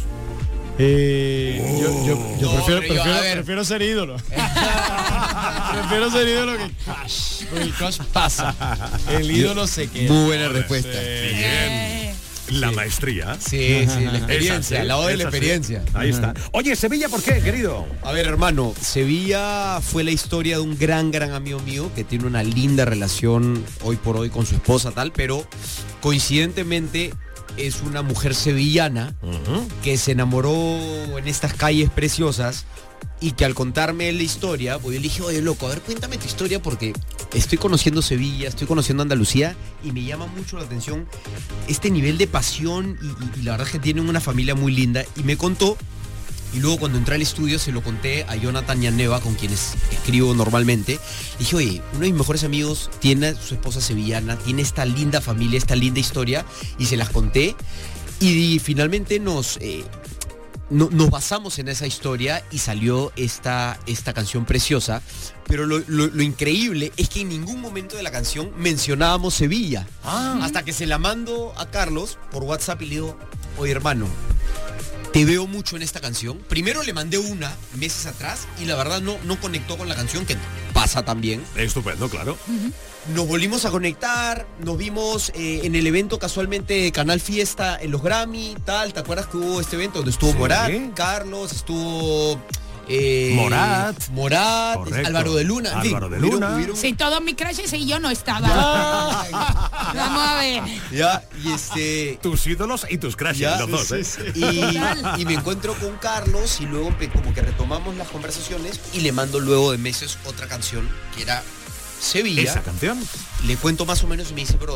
Yo No, pero yo, a ver. prefiero ser ídolo. Prefiero ser ídolo que crush. Porque el crush pasa. El ídolo se queda. Muy buena respuesta. La maestría. Sí, sí, la experiencia, Es así, la voz de es la así. experiencia. Ahí está. Oye, Sevilla, ¿por qué, querido? A ver, hermano, Sevilla fue la historia de un gran amigo mío que tiene una linda relación hoy por hoy con su esposa tal, pero coincidentemente es una mujer sevillana que se enamoró en estas calles preciosas y que al contarme la historia, pues yo le dije, oye, loco, a ver, cuéntame tu historia porque estoy conociendo Sevilla, estoy conociendo Andalucía y me llama mucho la atención este nivel de pasión y la verdad es que tienen una familia muy linda y me contó. Y luego cuando entré al estudio se lo conté a Jonathan Llaneva, con quienes escribo normalmente. Dije, oye, uno de mis mejores amigos tiene a su esposa sevillana, tiene esta linda familia, esta linda historia, y se las conté. Y finalmente nos basamos en esa historia y salió esta canción preciosa. Pero lo increíble es que en ningún momento de la canción mencionábamos Sevilla. Hasta que se la mando a Carlos por WhatsApp y le digo, oye, hermano, te veo mucho en esta canción. Primero le mandé una meses atrás y la verdad no conectó con la canción, que pasa también. Estupendo, claro. Nos volvimos a conectar, nos vimos en el evento casualmente de Canal Fiesta en los Grammy, tal. ¿Te acuerdas que hubo este evento donde estuvo Sí. Morat, Carlos, estuvo Morat, correcto. Álvaro de Luna, en fin, Álvaro de Luna. hubieron- Sí, todos mis crashes y yo no estaba. Vamos a ver. Ya, y tus ídolos y tus crashes, ya, los dos, sí, ¿eh? sí. Y me encuentro con Carlos y luego como que retomamos las conversaciones y le mando luego de meses otra canción que era Sevilla. ¿Esa canción? Le cuento más o menos y me dice, brother,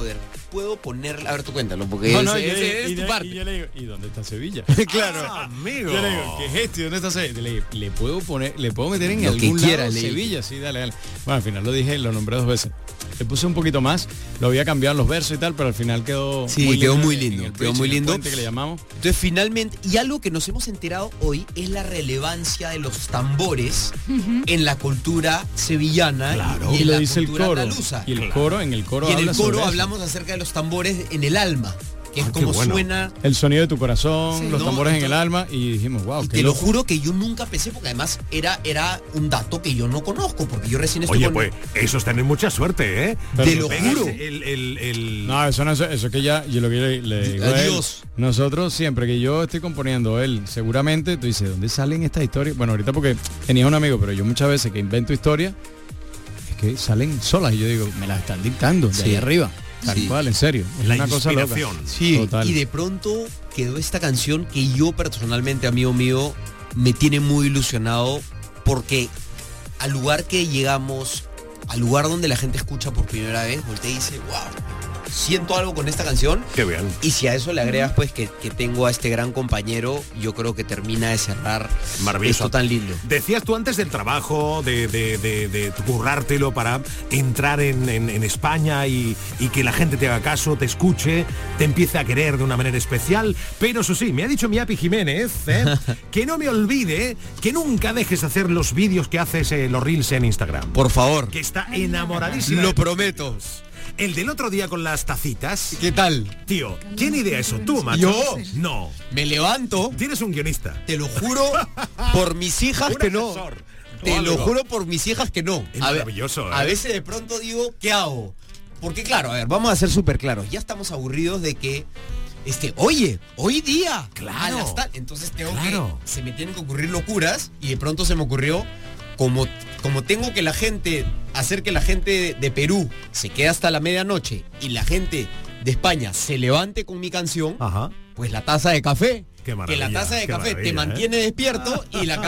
puedo poner, a ver, tú cuéntalo, porque ese es tu parte. Y yo le digo, ¿y dónde está Sevilla? Claro, amigo. Yo le digo, ¿qué es esto? ¿Y dónde está Sevilla? Le puedo meter en Lo algún que lado quiera, Sevilla, sí, dale. Bueno, al final lo dije, lo nombré 2 veces. Le puse un poquito más, lo había cambiado en los versos y tal, pero al final quedó muy lindo, en el quedó bridge, muy en el lindo. puente que le llamamos. Entonces finalmente, y algo que nos hemos enterado hoy es la relevancia de los tambores en la cultura sevillana y en lo la dice el cultura coro. andaluza. Y el coro, en el coro Y en el habla sobre coro eso. hablamos acerca de los tambores en el alma, que es como suena. El sonido de tu corazón, Sí, los no, tambores en el entonces- alma, y dijimos, wow, Y qué te lo loco. juro que yo nunca pensé, porque además era un dato que yo no conozco, porque yo recién estoy Oye, con... pues eso es tener mucha suerte, ¿eh? Te lo Pegas juro. No, eso que ya, yo lo que le digo a él, Adiós. nosotros siempre que yo estoy componiendo, él seguramente, tú dices, ¿dónde salen estas historias? Bueno, ahorita porque tenía un amigo, pero yo muchas veces que invento historias, es que salen solas, y yo digo, me las están dictando, de ahí arriba. Tal cual, en serio. Es La una cosa loca. inspiración. Sí, Total. y de pronto quedó esta canción que yo personalmente, amigo mío, me tiene muy ilusionado, porque al lugar que llegamos, al lugar donde la gente escucha por primera vez, voltea y dice, wow, siento algo con esta canción. Qué bien. Y si a eso le agregas pues que tengo a este gran compañero, yo creo que termina de cerrar Maravilloso. esto tan lindo. Decías tú antes del trabajo, de currártelo para entrar en España y que la gente te haga caso, te escuche, te empiece a querer de una manera especial. Pero eso sí, me ha dicho mi Api Jiménez, que no me olvide, que nunca dejes de hacer los vídeos que haces, los reels en Instagram. Por favor. Que está enamoradísima. Lo prometo. El del otro día con las tacitas. ¿Qué tal? Tío, ¿quién idea eso? ¿Tú, macho? ¿Yo? No. Me levanto. Tienes un guionista. Te lo juro por mis hijas Un que no. asesor. Te O lo algo. juro por mis hijas que no. Es maravilloso, A ¿eh? veces de pronto digo, ¿qué hago? Porque claro, a ver, vamos a ser súper claros. Ya estamos aburridos de que, oye, hoy día. Claro. Entonces tengo Claro. que, se me tienen que ocurrir locuras, y de pronto se me ocurrió, como tengo que hacer que la gente de Perú se quede hasta la medianoche y la gente de España se levante con mi canción, pues la taza de café. Qué Que maravilla, la taza de qué café te maravilla, mantiene despierto y la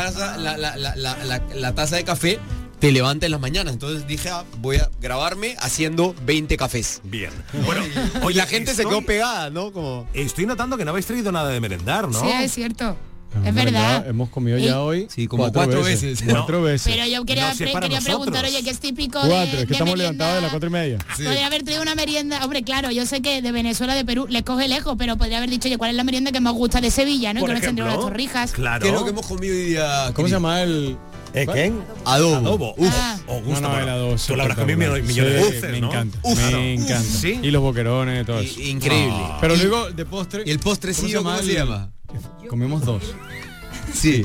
taza de café te levanta en las mañanas. Entonces dije, voy a grabarme haciendo 20 cafés. Bien. Bueno, y la gente se quedó pegada, ¿no? Como... Estoy notando que no habéis traído nada de merendar, ¿no? Sí, es cierto. Es Bueno, verdad. ya hemos comido ya hoy. Sí, como 4 veces. 4 veces. Pero yo quería preguntar, oye, que es típico 4, de es que de estamos merienda. levantados de las 4:30. Podría haber traído una merienda. Hombre, claro, yo sé que de Venezuela, de Perú, les coge lejos, pero podría haber dicho, oye, ¿cuál es la merienda que más gusta de Sevilla, no? Y Por que nos ejemplo, entre las torrijas. Claro. ¿Qué es lo que hemos comido hoy día? ¿Cómo se llama el...? ¿Quién? Adobo. Uf, Ah. Augusto, No, bueno, el adobo tú lo habrás comido espectacular. millones de Sí, veces, me ¿no? encanta. Uf, Me encanta. ¿sí? Y los boquerones, todo eso. Increíble. Pero Y- luego de postre. ¿Y el postrecillo cómo se llama? Comimos 2. Sí.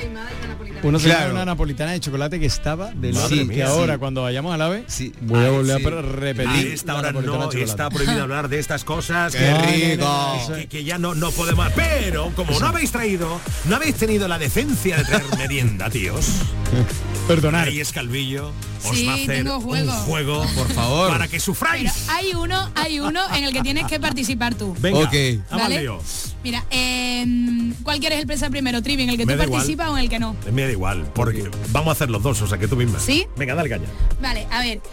Uno se Claro. llama una napolitana de chocolate que estaba de Madre loco, que mía, ahora sí. cuando vayamos a la AVE voy a volver a repetir. A esta la hora napolitana no de chocolate. está prohibido hablar de estas cosas. ¡Qué que- rico! Que ya no podemos. Pero como no habéis tenido la decencia de traer merienda, tíos. Perdonar. Ahí es Calvillo. Os Sí, va a hacer tengo un juego. juego, por favor, para que sufráis. Pero hay uno en el que tienes que participar tú. Venga, Ok. vamos al ¿Vale? lío. Mira, ¿cuál quieres empezar primero, Trivi? ¿En el que Me tú da igual. participas o en el que no? Me da igual, porque vamos a hacer los dos, o sea que tú misma. ¿Sí? Venga, dale caña. Vale, a ver.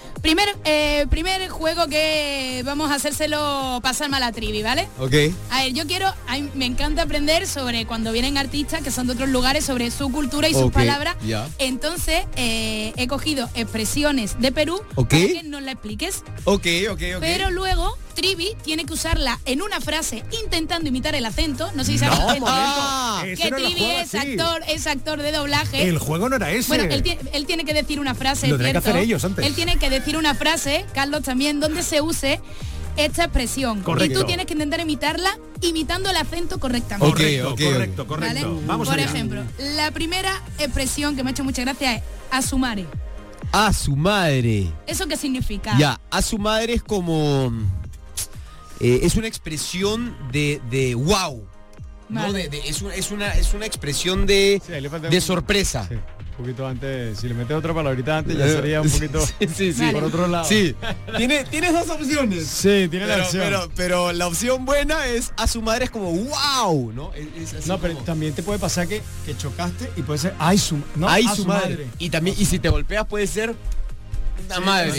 Primer juego que vamos a hacérselo pasar mal a Trivi, ¿vale? Ok. A ver, a mí me encanta aprender sobre cuando vienen artistas que son de otros lugares, sobre su cultura y sus Ok, palabras. ya. Entonces, he cogido expresiones de Perú Ok. para que nos la expliques. Ok. Pero luego, Trivi tiene que usarla en una frase intentando imitar el acento. No sé si sabes No, que, momento. Ese que no lo Trivi juega es así. actor de doblaje. El juego no era ese. Bueno, él tiene que decir una frase, Lo tenían que ¿cierto? hacer ellos antes. Él tiene que decir una frase, Carlos también, donde se use esta expresión. Correcto. Y tú tienes que intentar imitarla imitando el acento correctamente. Correcto. ¿Vale? Vamos Por allá. ejemplo, la primera expresión que me ha hecho mucha gracia es a su madre. A su madre. ¿Eso qué significa? Ya, a su madre es como... es una expresión de wow. ¿No? Vale. Es una expresión de sorpresa. Sí, un poquito antes, si le metes otra palabrita antes ya sería un poquito sí. por otro lado. Sí. Tienes dos opciones. Sí, tiene la opción. Pero la opción buena es a su madre es como wow, ¿no? Es así No, pero como, también te puede pasar que chocaste y puede ser ay su ay, su madre. Y también, y si te golpeas puede ser La madre.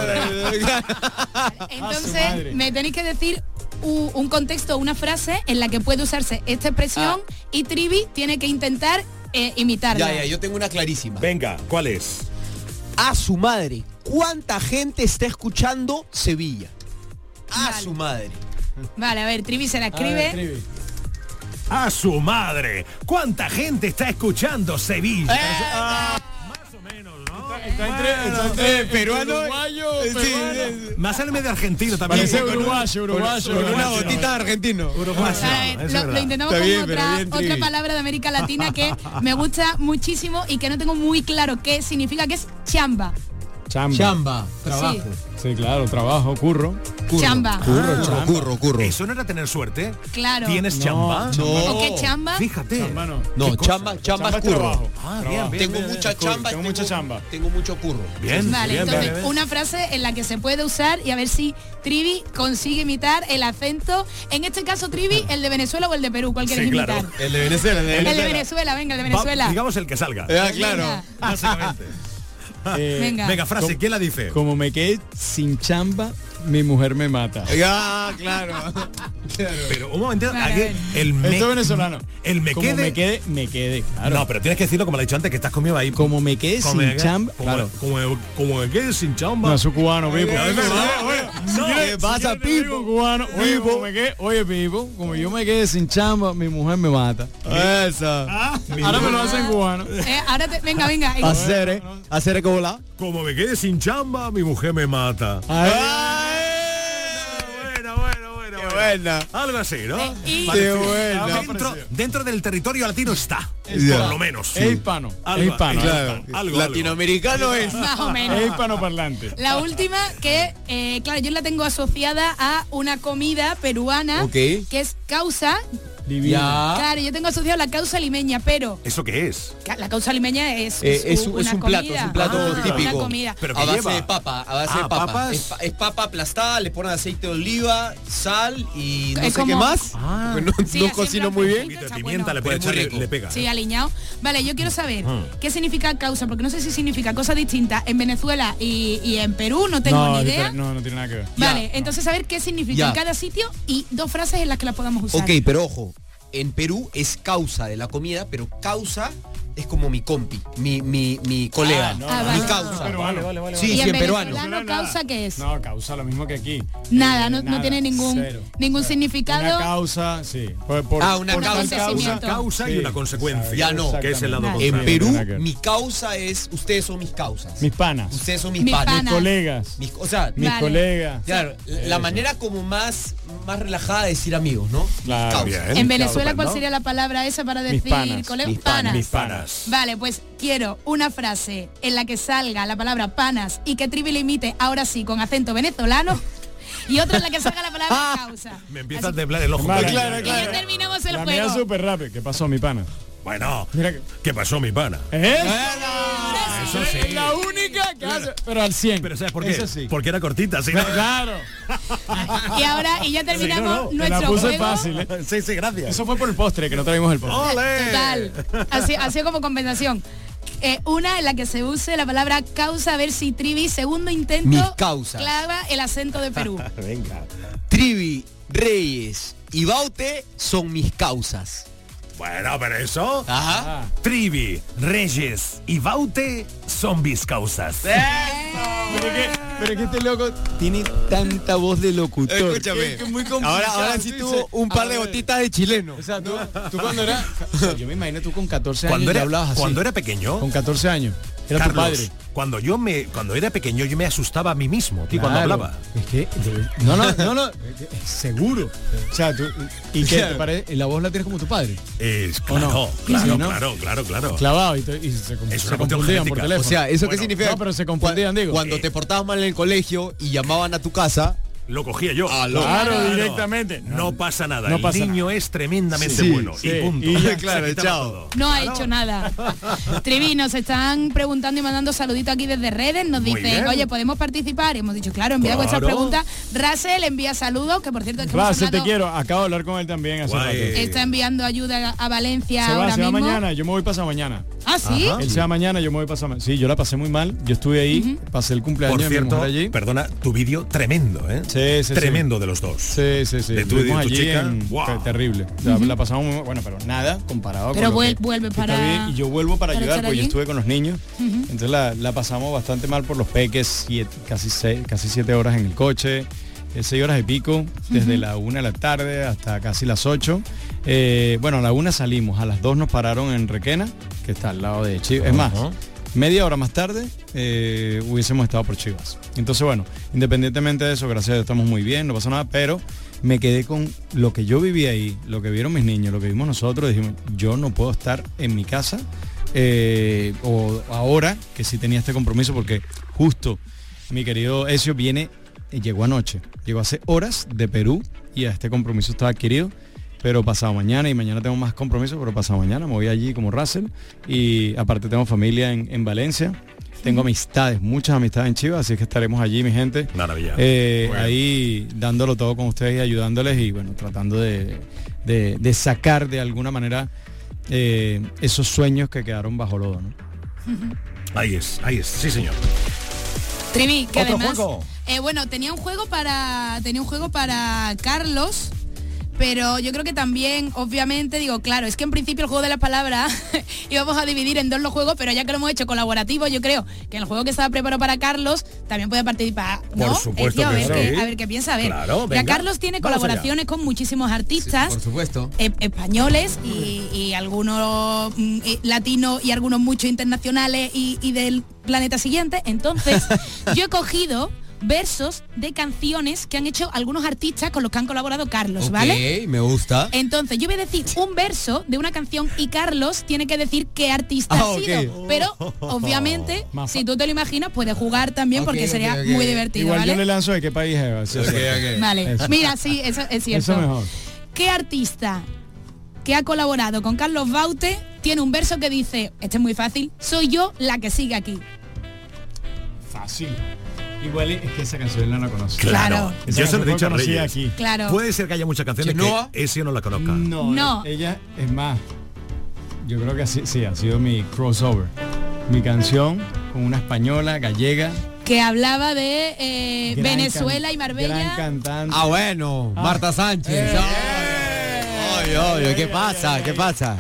Entonces, me tenéis que decir un contexto, una frase en la que puede usarse esta expresión y Trivi tiene que intentar imitarla. Ya, yo tengo una clarísima. Venga, ¿cuál es? A su madre. ¿Cuánta gente está escuchando Sevilla? A su madre. Vale, a ver, Trivi se la escribe. A su madre. ¿Cuánta gente está escuchando Sevilla? Más o menos, ¿no? Está entre peruano, uruguayo, Más al medio argentino también. Parece uruguayo. Con una gotita de argentino. Uruguayo. A ver, lo intentamos con otra palabra de América Latina que me gusta muchísimo y que no tengo muy claro qué significa, que es chamba. Chamba. Trabajo. Sí, claro, trabajo, curro. Chamba. Curro. ¿Eso no era tener suerte? Claro. ¿Tienes chamba? No. ¿O qué chamba? Fíjate. Chamba es curro. Trabajo. Bien. Tengo mucha chamba. Tengo mucha chamba. Tengo mucho curro. Bien. Vale, entonces una frase en la que se puede usar y a ver si Trivi consigue imitar el acento. En este caso, Trivi, el de Venezuela o el de Perú, ¿cuál quieres imitar? El de Venezuela. El de Venezuela, venga, el de Venezuela. Digamos el que salga. Claro. Básicamente. Venga, frase, ¿quién la dice? Como me quedé sin chamba, mi mujer me mata. Ya, claro. Pero un momento, Vale, aquí, Esto es venezolano. El me Como quede. me quede, claro. No, pero tienes que decirlo como le he dicho antes, que estás conmigo ahí. Como me quede sin chamba, claro. Como me quede sin chamba. No, es un cubano, Pipo. ¿Qué pasa, Pipo? Cubano. Oye, Pipo, como yo me quede sin chamba, mi mujer me mata. Esa. Ahora me lo hacen cubano. Ahora venga. Hacer como la. Como me quede sin chamba, mi mujer me mata. Buena. Algo así, ¿no? Qué buena. Dentro del territorio latino está. Ya. Por lo menos. Es hispano. Claro. Latinoamericano es. Más o menos. Es hispanoparlante. La última que, claro, yo la tengo asociada a una comida peruana que es causa. Divina. Claro, yo tengo asociado la causa limeña, pero ¿Eso qué es? la causa limeña es una un plato, comida. es un plato típico. Una comida. Pero A ¿qué base lleva? de papa, Es papa aplastada, le ponen aceite de oliva, sal y no Es sé qué como- más. Sí, No así en cocino plan muy bien. Un poquito de está pimienta bueno. le puede Muy echar y rico. le pega. Sí, aliñado. Vale, yo quiero saber qué significa causa, porque no sé si significa cosas distintas en Venezuela y en Perú, no tengo ni idea. No tiene nada que ver. Vale, entonces saber qué significa Ya. en cada sitio y dos frases en las que las podamos usar. Ok, pero ojo, en Perú es causa de la comida, pero causa es como mi compi, mi colega, mi vale. causa. Vale. Sí, ¿Y en en peruano. venezolano causa qué es? No, causa lo mismo que aquí. Nada, no tiene ningún Una significado. causa, sí. Una por causa. tal Una causa y Sí. una consecuencia. Ya no. Que es el lado Exactamente. En contrario. Perú, nada que ver. mi causa es, ustedes son mis causas. Mis panas. Ustedes son Mis mis panas. panas. Colegas. O sea, Mis Vale. colegas. claro, la manera como más relajada de decir amigos, ¿no? Claro. Causa. Bien. En Venezuela, Estupendo. ¿cuál sería la palabra esa para Mis decir panas. colega? Mis panas. Mis panas. Vale, pues quiero una frase en la que salga la palabra panas y que Trivi le imite ahora sí con acento venezolano y otra en la que salga la palabra causa. Me empieza a temblar el ojo. Vale, Y ya terminamos el La mía juego. súper rápido. ¿Qué pasó, mi pana? Bueno, Mira que- ¿qué pasó, mi pana? Eso sí. Es la única que hace. Pero al 100. Pero ¿sabes por qué? Eso sí. Porque era cortita, ¿sí? Claro. Y ya terminamos Te la nuestro puse juego. fácil, ¿eh? Sí, gracias. Eso fue por el postre, que no traímos el postre. ¡Ole! Total. Así como compensación. Una en la que se use la palabra causa, a ver si Trivi, segundo intento, Mis causas. clava el acento de Perú. Venga. Trivi, Reyes y Baute son mis causas. Bueno, pero eso. Ajá. Trivi, Reyes y Baute son mis causas. Pero es que este loco tiene tanta voz de locutor. Escúchame. Que es muy complicado. Ahora sí Tú tuvo dices, un par a de ver. gotitas de chileno. O sea, tú cuando eras... o sea, yo me imagino tú con 14 años Cuando ya era, hablabas así. cuando era pequeño, Con 14 años. Era Carlos, tu padre. cuando era pequeño yo me asustaba a mí mismo, tío, cuando Claro. hablaba. Es que... No, seguro. O sea, tú... ¿Y qué te parece? ¿La voz la tienes como tu padre? Es ¿O no? claro, Sí, ¿no? claro. Clavado y se Es una se cuestión confundían por genética. teléfono. O sea, ¿eso qué Bueno, significa? no, pero se confundían, digo. Cuando te portabas mal en el colegio y llamaban a tu casa, Lo cogía yo. Claro, directamente. No pasa nada. No El pasa niño es tremendamente Sí, bueno. sí. Y punto. Y ya, Se claro, quitaba chao. todo. No ha hecho nada. Trivi, nos están preguntando y mandando saluditos aquí desde redes. Nos Muy dicen, bien. oye, ¿podemos participar? Y hemos dicho, claro, envía vuestras Claro. preguntas. Russell envía saludos, que por cierto es que hemos Russell, te hablado- quiero. Acabo de hablar con él también hace Guay. rato. está enviando ayuda a Valencia Se ahora va mismo. mañana. Yo me voy pasado mañana. ¿Ah, sí? Él se va mañana, yo me voy a pasar. Sí, yo la pasé muy mal. Yo estuve ahí, pasé el cumpleaños Por de mi cierto, mujer allí. perdona, tu vídeo tremendo, ¿eh? Sí, Tremendo de los dos. Sí. De tú y de Estuvimos tu allí chica. fue terrible. La pasamos muy bueno, pero nada comparado Pero con lo que vuelve está para... bien. Y yo vuelvo para ayudar estar porque yo allí. estuve con los niños. Entonces la pasamos bastante mal por los peques, casi 7 horas en el coche, 6 horas y pico, desde la 1 de la tarde hasta casi las 8. Bueno, a la 1 salimos, a las 2 nos pararon en Requena, que está al lado de Chivas. Es más, media hora más tarde hubiésemos estado por Chivas. Entonces, bueno, independientemente de eso, gracias a Dios estamos muy bien, no pasó nada, pero me quedé con lo que yo viví ahí, lo que vieron mis niños, lo que vimos nosotros. Dijimos, yo no puedo estar en mi casa o ahora que sí tenía este compromiso, porque justo mi querido Ezio llegó anoche, llegó hace horas de Perú y a este compromiso está adquirido. Pero pasado mañana, y mañana tengo más compromisos, pero pasado mañana me voy allí como Russell, y aparte tengo familia en Valencia, tengo amistades, muchas amistades en Chivas, así que estaremos allí, mi gente. Maravilla. Ahí dándolo todo con ustedes y ayudándoles, y bueno, tratando de sacar de alguna manera esos sueños que quedaron bajo lodo, ¿no? Ahí es, sí señor. Trivi, que ¿Otro además, juego? bueno, tenía un juego para Carlos, pero yo creo que también, obviamente, digo, claro, es que en principio el juego de las palabras íbamos a dividir en dos los juegos, pero ya que lo hemos hecho colaborativo, yo creo que en el juego que estaba preparado para Carlos también puede participar, ¿no? Por supuesto a que ver, sí. a ver qué piensa, a ver. Claro, Ya venga, Carlos tiene vamos colaboraciones con muchísimos artistas, Por supuesto. españoles y algunos latinos y algunos muchos internacionales y del planeta siguiente. Entonces, yo he cogido versos de canciones que han hecho algunos artistas con los que han colaborado Carlos, ¿vale? Ok, me gusta. Entonces, yo voy a decir un verso de una canción y Carlos tiene que decir qué artista ha ok. sido. Pero, obviamente, si tú te lo imaginas, puedes jugar también porque Ok, sería ok. muy divertido, Igual ¿vale? yo le lanzo de qué país es. Vale, Eso. mira, sí, eso es cierto. Eso mejor. ¿Qué artista que ha colaborado con Carlos Baute tiene un verso que dice, este es muy fácil, soy yo la que sigue aquí? Fácil. Igual es que esa canción no la conozco. Claro. Esa Yo se lo he canción dicho a fue conocida Reyes. aquí. Claro. Puede ser que haya muchas canciones ¿Chenoa? que ese no la conozca. No. Ella es más. Yo creo que sí, ha sido mi crossover. Mi canción con una española, gallega. Que hablaba de Gran Venezuela y Marbella. Gran cantante. Ah, bueno, Marta Sánchez. Ay, ¿qué pasa? ¿Qué pasa?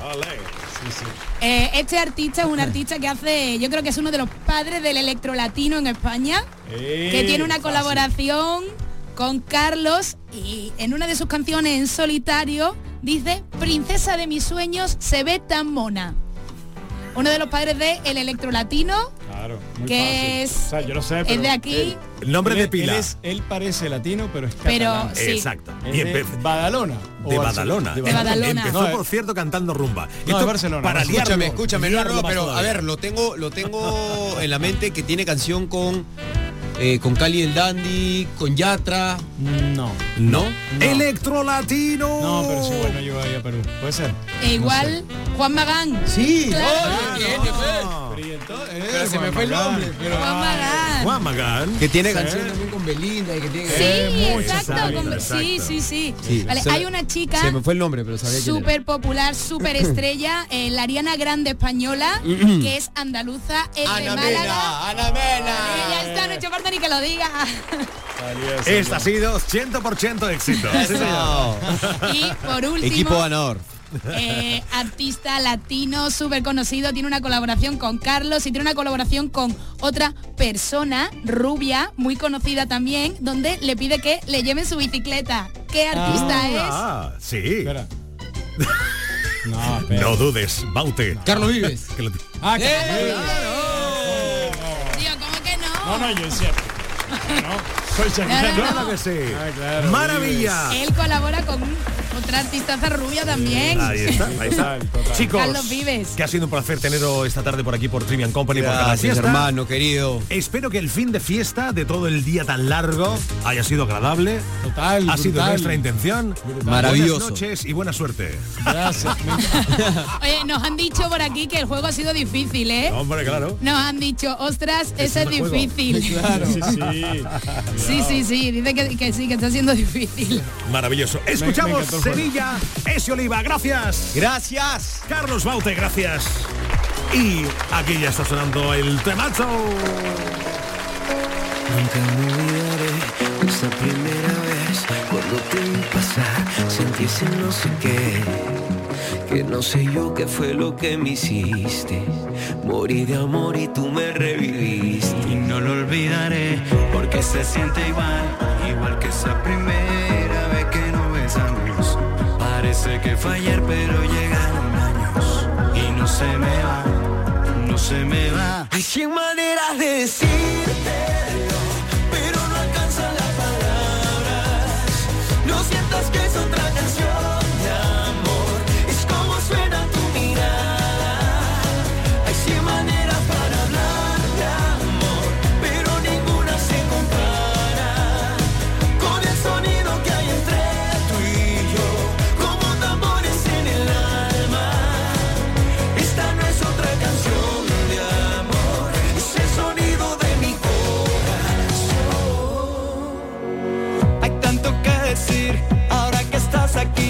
Este artista es un artista que hace, yo creo que es uno de los padres del electro latino en España, que tiene una colaboración con Carlos y en una de sus canciones en solitario dice, princesa de mis sueños se ve tan mona. Uno de los padres del electro latino, Claro, muy que fácil. O sea, yo lo sé, es pero de aquí. El nombre de él, pila. él parece latino, pero es Pero catalán. sí. Exacto. Es Y de Badalona. o de Barcelona. Badalona. De Badalona. Empezó, No, por cierto, cantando rumba. No, de Barcelona. Para Barcelona. Escúchame, liarlo no, más pero a todavía. ver, lo tengo en la mente que tiene canción con Cali el Dandy, con Yatra. No. No. Electro latino. No, pero sí, bueno, yo voy a Perú. Puede ser. E igual Juan Magán. Sí, Claro. pero se me fue el nombre. Juan Magán. Juan Magán. Que tiene canción también con Belinda y que tiene Sí, muchas exacto. salidas, Sí, exacto. sí. Sí, Vale, se- hay una chica Se me fue el nombre, pero sabía quién era. súper popular, súper estrella, la Ariana Grande española, que es andaluza, es de Málaga. Ana Mena. Ya está, no he hecho falta ni que lo diga. Esta ha sido 100% éxito. Sí, señor. Y por último, Equipo ganador. artista latino súper conocido, tiene una colaboración con Carlos y tiene una colaboración con otra persona rubia, muy conocida también, donde le pide que le lleven su bicicleta. ¿Qué artista es? Ah, sí. Espera. No, espera. No dudes, Baute. Carlos Vives. Que lo- Ah, Digo, ¿cómo que no? No, yo es cierto. No, soy Shakira. No, no, Claro que sí. Ah, claro, Maravilla. Él colabora con otra artistaza rubia también. Ahí está, ahí está. Total. Chicos, Carlos Vives. que ha sido un placer teneros esta tarde por aquí por Trivian Company, por Canal Gracias, Fiesta. hermano, querido. Espero que el fin de fiesta de todo el día tan largo haya sido agradable. Total, Ha sido brutal. nuestra intención. Maravilloso. Buenas noches y buena suerte. Gracias. Oye, nos han dicho por aquí que el juego ha sido difícil, ¿eh? Hombre, claro. Nos han dicho, ostras, ese es un juego. difícil. Claro, sí. Sí. Dice que sí, que está siendo difícil. Maravilloso. me Escuchamos encantó el juego. Sevilla. Ese Oliva, gracias. Gracias. Carlos Baute, gracias. Y aquí ya está sonando el temazo. Nunca me olvidaré esa primera vez cuando te vi pasar, sentí ese no sé qué, que no sé yo qué fue lo que me hiciste. Morí de amor y tú me reviviste. Y no lo olvidaré porque se siente igual que esa primera vez que nos besamos. Parece que fue ayer pero llegaron años y no se me va, no se me va. Hay 100 maneras de decírtelo, pero no alcanzan las palabras. No sientas que es otra canción de amor, es como suena tu mirada. Hay 100 maneras para hablar de amor, pero ninguna se compara con el sonido que hay entre tú y yo, como tambores en el alma. Esta no es otra canción de amor, es el sonido de mi corazón. Hay tanto que decir ahora que estás aquí.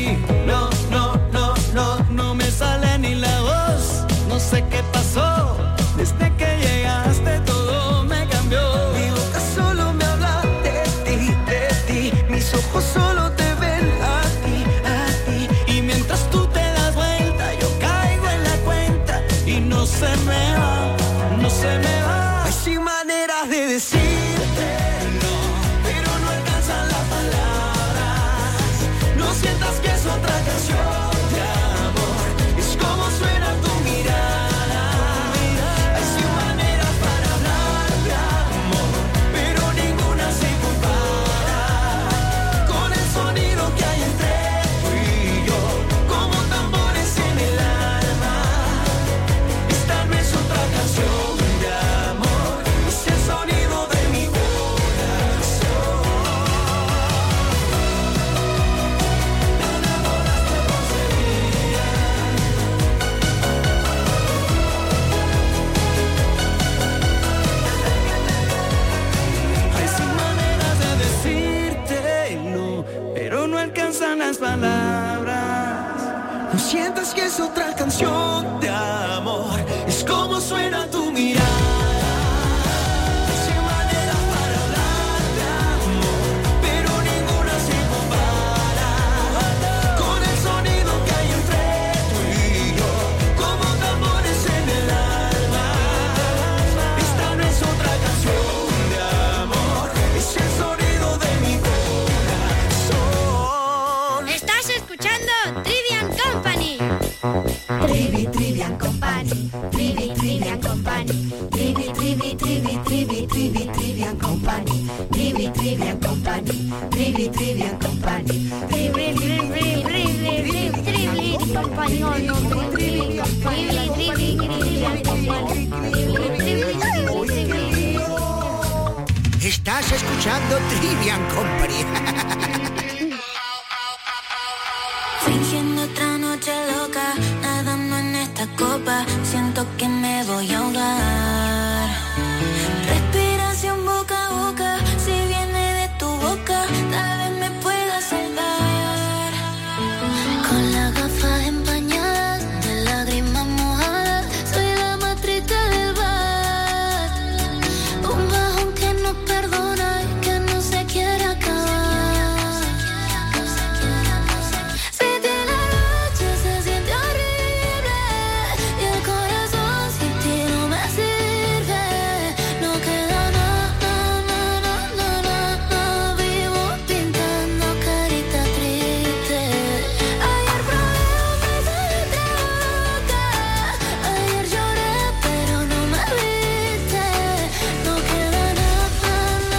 No me sale ni la voz. No sé qué pasó. Desde que llegaste todo me cambió. Mi boca solo me habla de ti. Mis ojos solo te ven a ti. Y mientras tú te das vuelta, yo caigo en la cuenta y no se me va, no se me va. Hay 100 maneras de decírtelo, pero no alcanzan las palabras. No sientas que es otra canción de amor, es como suena tu mirada. Hay 100 maneras para hablar de amor, pero ninguna se compara con el sonido que hay entre tú y yo, como tambores en el alma. Esta no es otra canción de amor, es el sonido de mi corazón. Hay 100 maneras de decírtelo, pero no alcanzan las palabras. No sientas que es otra canción de amor, es como suena tu mirada. Hay 100 maneras para hablar de amor, pero ninguna se compara con el sonido que hay entre tú y yo, como tambores en el alma. Esta no es otra canción de amor, es el sonido de mi corazón. Estás escuchando Trivian Company. Trivian Company, Trivian Company. Trivian Company, Trivian Company, Trivian Company. Estás escuchando Trivian Company. Fingiendo otra noche loca, nadando en esta copa, siento que me voy a ahogar. Respiración boca a boca, si viene de tu boca, tal vez me pueda salvar. Con las gafas empañadas, de lágrimas mojadas, soy la más triste del bar. Un bajón que no perdona y que no se quiere acabar. Si tiene la noche se siente horrible y el corazón sin ti no me sirve. No queda nada, vivo pintando carita triste. Ayer probé un beso de otra boca, ayer lloré pero no me viste. No queda nada,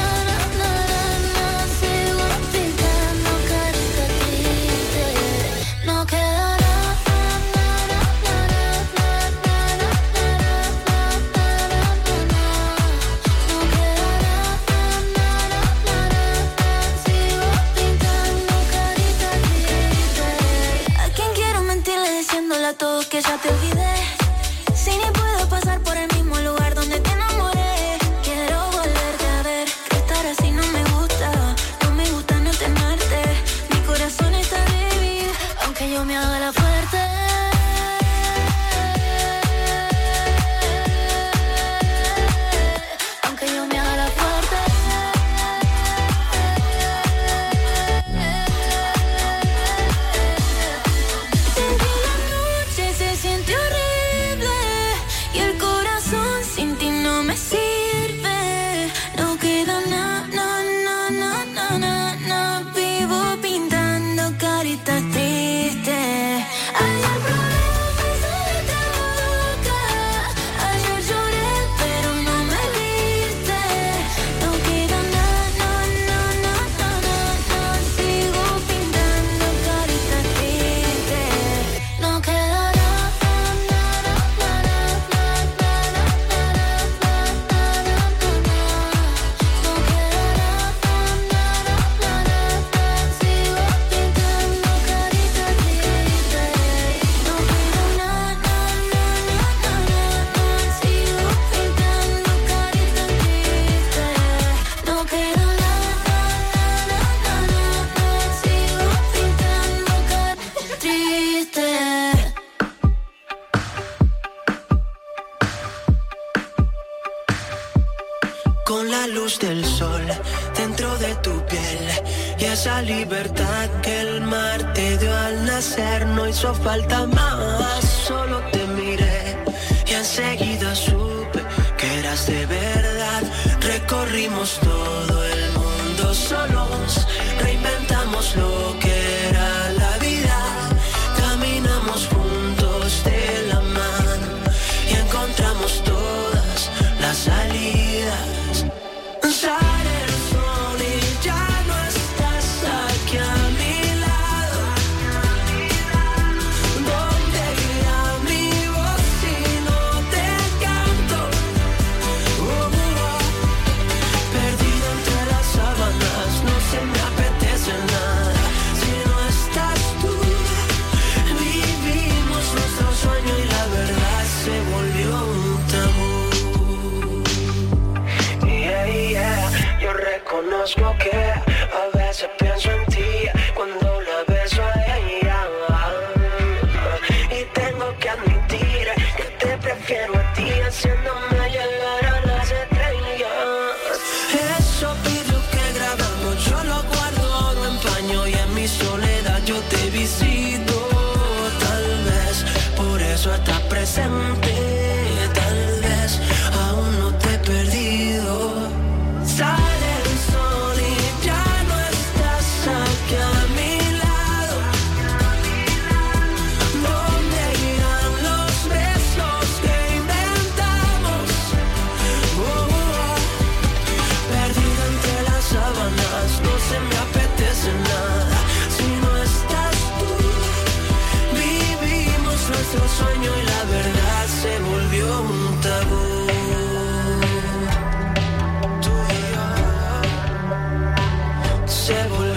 sigo pintando carita triste. No queda ¿a quién quiero mentirle diciéndole a todos que ya te olvidé? Si ni puedo pasar por el mismo lugar donde te enamoré. Quiero volverte a ver, que estar así no me gusta no tenerte. Mi corazón está débil, aunque yo me haga la fuerte. luz del sol dentro de tu piel y esa libertad que el mar te dio al nacer no hizo falta más. Solo te miré y enseguida supe que eras de verdad. Recorrimos todo el mundo solos, reinventamos lo que era la vida. Caminamos juntos de la mano y encontramos todas las salidas. Sale el sol y ya no estás aquí a mi lado. ¿Dónde irá mi voz si no te canto? Perdido entre las sábanas, no se me apetece nada. Si no estás tú, vivimos nuestro sueño y la verdad se volvió un tabú. Yo reconozco que a veces pienso en ti cuando la beso a ella. Y tengo que admitir que te prefiero a ti haciéndome llegar a las estrellas. Eso video que grabamos yo lo guardo, lo empaño y en mi soledad yo te visito. Tal vez por eso estás presente, tal vez aún no te he perdido. Sale el sol y ya no estás aquí a mi lado. ¿Dónde irán los besos que inventamos? Perdido entre las sábanas, no se me apetece nada. Si no estás tú, vivimos nuestro sueño y la verdad se volvió un tabú. Se volvió